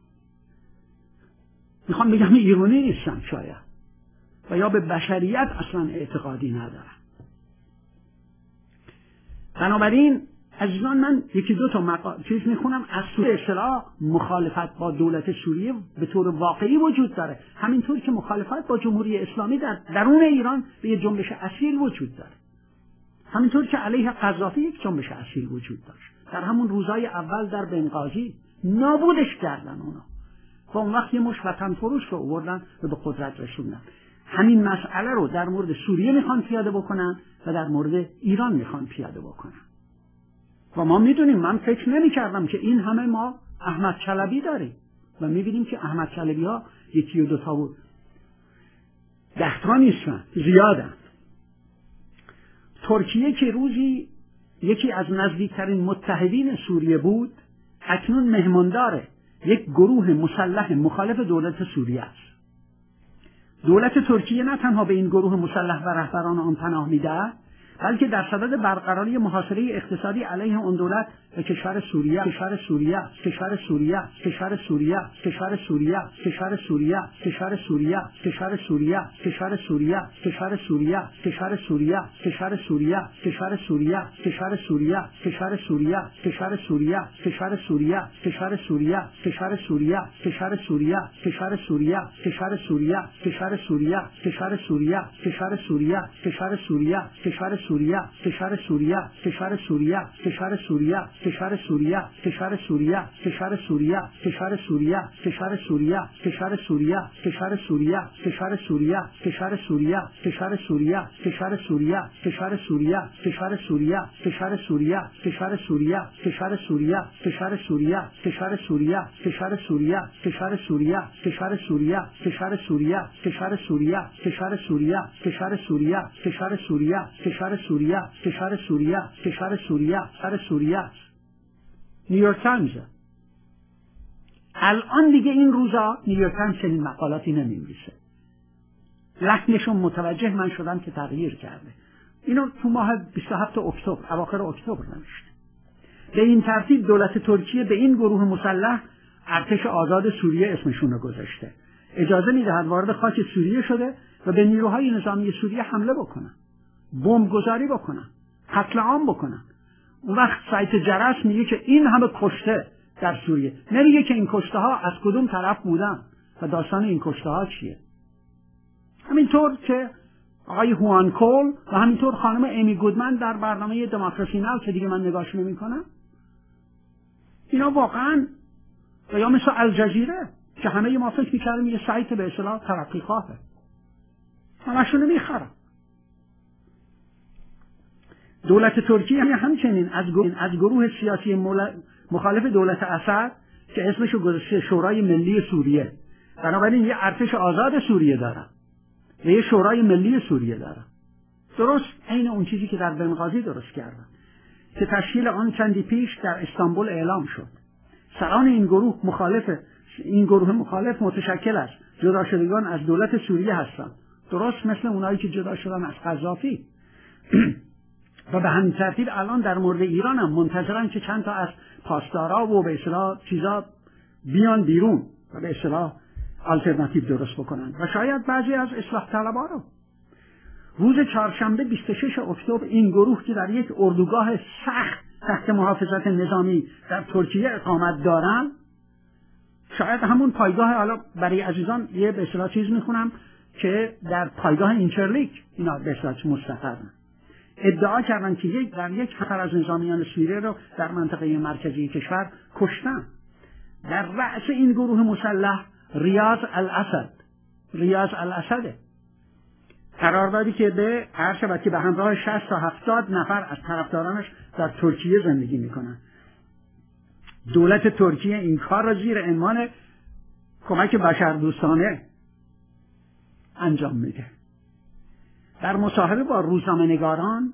میخوام بگم ایرانی نیستن شاید و یا به بشریت اصلا اعتقادی ندارن. بنابراین عزیزان من یکی دو تا چیز میخونم از سوریه. اصطلاح مخالفت با دولت سوریه به طور واقعی وجود داره، همینطور که مخالفت با جمهوری اسلامی در درون ایران به یک جنبش اصیل وجود داره، همینطور که علیه قذافی یک جنبش اصیل وجود داشت. در همون روزهای اول در بنغازی نابودش کردن اونا و اون وقت یه مش وطن فروش رو آوردن و به قدرت رسوندن. همین مسئله رو در مورد سوریه میخوان پیاده بکنن و در مورد ایران میخوان پیاده بکنن. و ما میدونیم، من فکر نمی‌کردم که این همه ما احمد چلبی داریم و میبینیم که احمد چلبی ها یکی و دوتا بود، 10 تا نیستن، زیادن. ترکیه که روزی یکی از نزدیکترین متحدین سوریه بود، اکنون مهماندار یک گروه مسلح مخالف دولت سوریه است. دولت ترکیه نه تنها به این گروه مسلح و رهبران آن پناه می‌دهد، بلکه در صدد برقراری محاصره اقتصادی علیه آن دولت و کشور سوریه نیویورک تایمز. الان دیگه این روزا نیویورک تایمز چنین مقالاتی نمی‌نویسه. لحنشون متوجه من شدم که تغییر کرده. اینو تو ماه 27 اکتبر، اواخر اکتبر نوشته. به این ترتیب دولت ترکیه به این گروه مسلح ارتش آزاد سوریه اسمشون رو گذاشته. اجازه میدهد وارد خاک سوریه شده و به نیروهای نظامی سوریه حمله بکنن، بمبگذاری بکنن، قتل عام بکنن. اون وقت سایت جرس میگه که این همه کشته در سوریه، نمیگه که این کشته ها از کدوم طرف بودن و داستان این کشته ها چیه. همینطور که آقای هوان کول و همینطور خانم امی گودمن در برنامه دموکراسی ناو که دیگه من نگاش نمی‌کنم، اینا واقعا یا مثل الجزیره که همه ما فکر می‌کردیم یه سایت به اصطلاح ترقیخواهه، همشون میخرن. دولت ترکیه همچنین از گروه سیاسی مخالف دولت اسد که اسمشو گذاشته شورای ملی سوریه، بنابراین یه ارتش آزاد سوریه دارن و یه شورای ملی سوریه دارن، درست عین اون چیزی که در بنغازی درست کردن که تشکیل آن چندی پیش در استانبول اعلام شد. سران این گروه مخالف متشکل از جدا شدگان از دولت سوریه هستند، درست مثل اونایی که جدا شدن از قذافی. و به همین ترتیب الان در مورد ایران هم منتظرن که چند تا از پاسدارا و به اصطلاح چیزا بیان بیرون و به اصطلاح آلترناتیو درست بکنن و شاید بعضی از اصلاح طلبا رو. روز چهارشنبه 26 اکتبر این گروه که در یک اردوگاه سخت تحت محافظت نظامی در ترکیه اقامت دارن، شاید همون پایگاه، حالا برای عزیزان یه به اصطلاح چیز میخونم که در پایگاه اینچرلیک اینا به اصطلاح مستقرن، ادعا کردن که در یک نفر از نظامیان سوریه رو در منطقه مرکزی کشور کشتن. در رأس این گروه مسلح ریاض الاسده، قراردادی که به هر شود که به همراه 60 تا 70 نفر از طرفدارانش در ترکیه زندگی میکنن. دولت ترکیه این کار را زیر عنوان کمک بشردوستانه انجام میده. در مصاحبه با روزنامه‌نگاران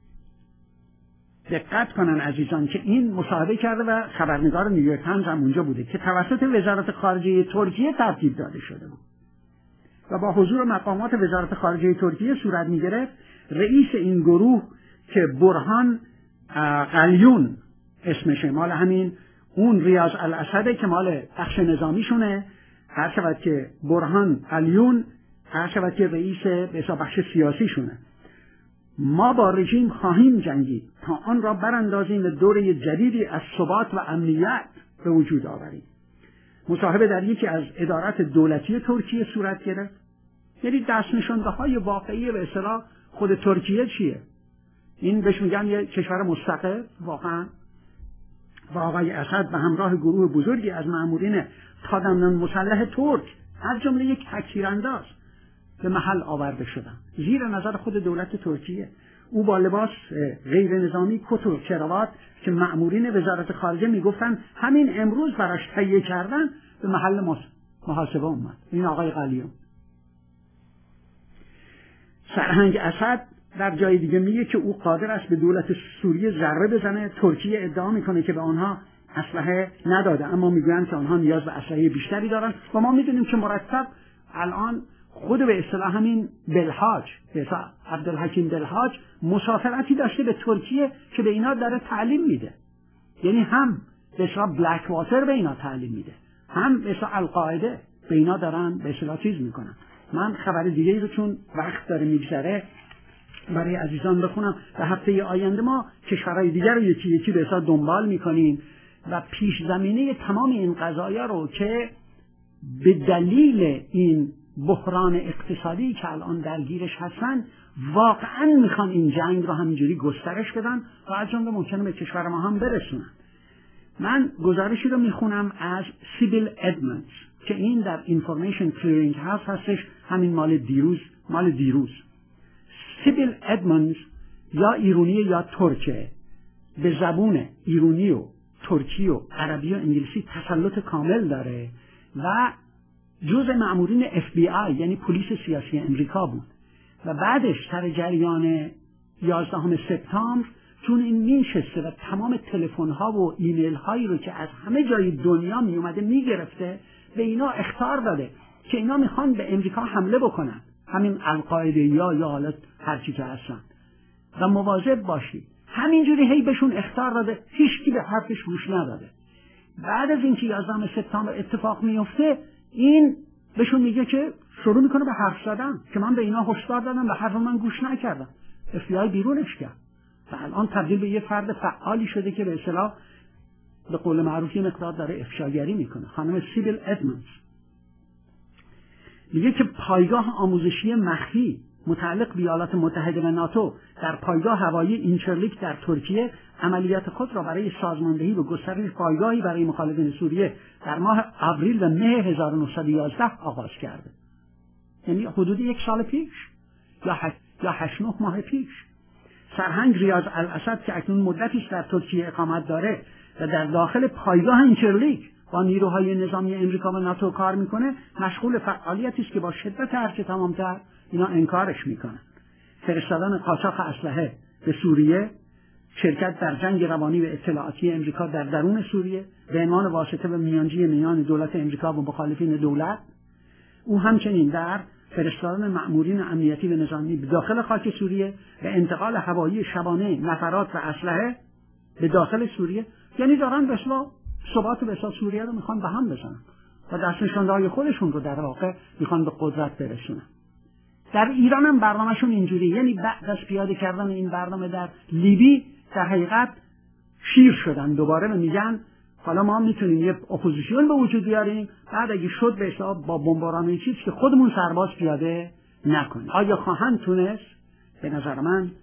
دقت کنن عزیزان که این مصاحبه کرده و خبرنگار نیویورک تایمز هم اونجا بوده که توسط وزارت خارجه ترکیه ترتیب داده شده بود و با حضور مقامات وزارت خارجه ترکیه صورت می‌گرفت. رئیس این گروه که برهان قلیون اسمشه، مال همین اون ریاض الاسده که مال بخش نظامیشونه، هر شود که برهان قلیون هر شود که رئیس به بخش سیاسیشونه. ما با رژیم خواهیم جنگید تا آن را براندازیم و دوره جدیدی از ثبات و امنیت به وجود آوریم. مصاحبه در یکی از ادارات دولتی ترکیه صورت گرفت. یعنی دست نشانده‌های واقعی به اصطلاح خود ترکیه چیه؟ این بهش میگن یه کشور مستقل واقعا. و آقای اسد به همراه گروه بزرگی از مأمورین پادامان مسلح ترک از جمله یک تکتیرانداز به محل آورده شدن زیر نظر خود دولت ترکیه. او با لباس غیر نظامی، کت و کراوات که مأمورین وزارت خارجه میگفتن همین امروز براش تهیه کردن، به محل محاسبه اومد. این آقای قلیون. سرهنگ اسد در جای دیگه میگه که او قادر است به دولت سوریه ضربه بزنه. ترکیه ادعا میکنه که به آنها اسلحه نداده، اما میگن که آنها نیاز به اسلحه بیشتری دارن. و ما میدونیم که مرتب الان خود به اصطلاح همین بلحاج، به اصطلاح عبدالحکیم بلحاج مسافرتی داشته به ترکیه که به اینا داره تعلیم میده. یعنی هم به اصطلاح بلک واتر به اینا تعلیم میده، هم به اصطلاح القاعده به اینا دارن به اصطلاح چیز میکنن. من خبر دیگه ای رو چون وقت داره میگذره برای عزیزان بخونم. و هفته آینده ما کشورهای دیگر رو یکی یکی به اصطلاح دنبال میکنیم و پیش زمینه تمام این قضایا رو که به دلیل این بحران اقتصادی که الان درگیرش هستن واقعا میخوان این جنگ رو همینجوری گسترش بدن و از جمله ممکنه به کشور ما هم برسونن. من گزارشی رو میخونم از سیبیل ادموندز که این در اینفورمیشن کلیرینگ هاوس هستش، همین مال دیروز. سیبیل ادموندز یا ایرانی یا ترکه، به زبون ایرانی و ترکی و عربی و انگلیسی تسلط کامل داره و جزء مأمورین FBI یعنی پلیس سیاسی امریکا بود و بعدش سر جریان 11 سپتامبر چون این مینشسته و تمام تلفن‌ها و ایمیل هایی رو که از همه جای دنیا می اومده میگرفته، به اینا اخطار داده که اینا میخوان به امریکا حمله بکنن، همین القاعده یا حالت هرچی که هستن و مواظب باشید. همینجوری هی بهشون اخطار داده، هیچکی به حرفش گوش نداده. بعد از اینکه 11 سپتامبر اتفاق میفته این بهشون میگه که شروع میکنه به حرف زدن که من به اینا هشدار دادم و حرف من گوش نکردم. FBI بیرونش کرد و الان تبدیل به یه فرد فعالی شده که به اصطلاح به قول معروف یه مقدار داره افشاگری میکنه. خانم سیبیل ادموندز میگه که پایگاه آموزشی مخفی متعلق به ایالات متحده و ناتو در پایگاه هوایی اینچرلیک در ترکیه عملیات خود را برای سازماندهی و گسترش پایگاهی برای مخالفین سوریه در ماه آوریل و مه 1911 آغاز کرده. یعنی حدود 1 سال پیش یا 8-9 ماه پیش. سرهنگ ریاض الاسد که اکنون مدتی است در ترکیه اقامت داره و در داخل پایگاه اینچرلیک با نیروهای نظامی امریکا و ناتو کار میکنه، مشغول فعالیتی است که با شدت هرچه تمامتر اینا انکارش میکنن. فرستادن قاچاق اسلحه به سوریه، شرکت در جنگ روانی و اطلاعاتی امریکا در درون سوریه به عنوان واسطه و میانجی میان دولت امریکا و مخالفین دولت. او همچنین در فرستادن مأمورین امنیتی و نظامی به داخل خاک سوریه و انتقال هوایی شبانه نفرات و اسلحه به داخل سوریه. یعنی دارن به اصطلاح ثبات و بساط سوریه رو میخوان به هم بزنن و دست نشانده‌های خودشون رو در واقع میخوان به قدرت برسونن. در ایران هم برنامه‌شون اینجوری، یعنی بعد از پیاده کردن این برنامه در لیبی در حقیقت شیر شدن دوباره و میگن حالا ما میتونیم یه اپوزیسیون به وجود بیاریم، بعد اگه شد به حساب با بمباران چیزی که خودمون سرباز پیاده نکنیم. آیا خواهند تونست؟ به نظر من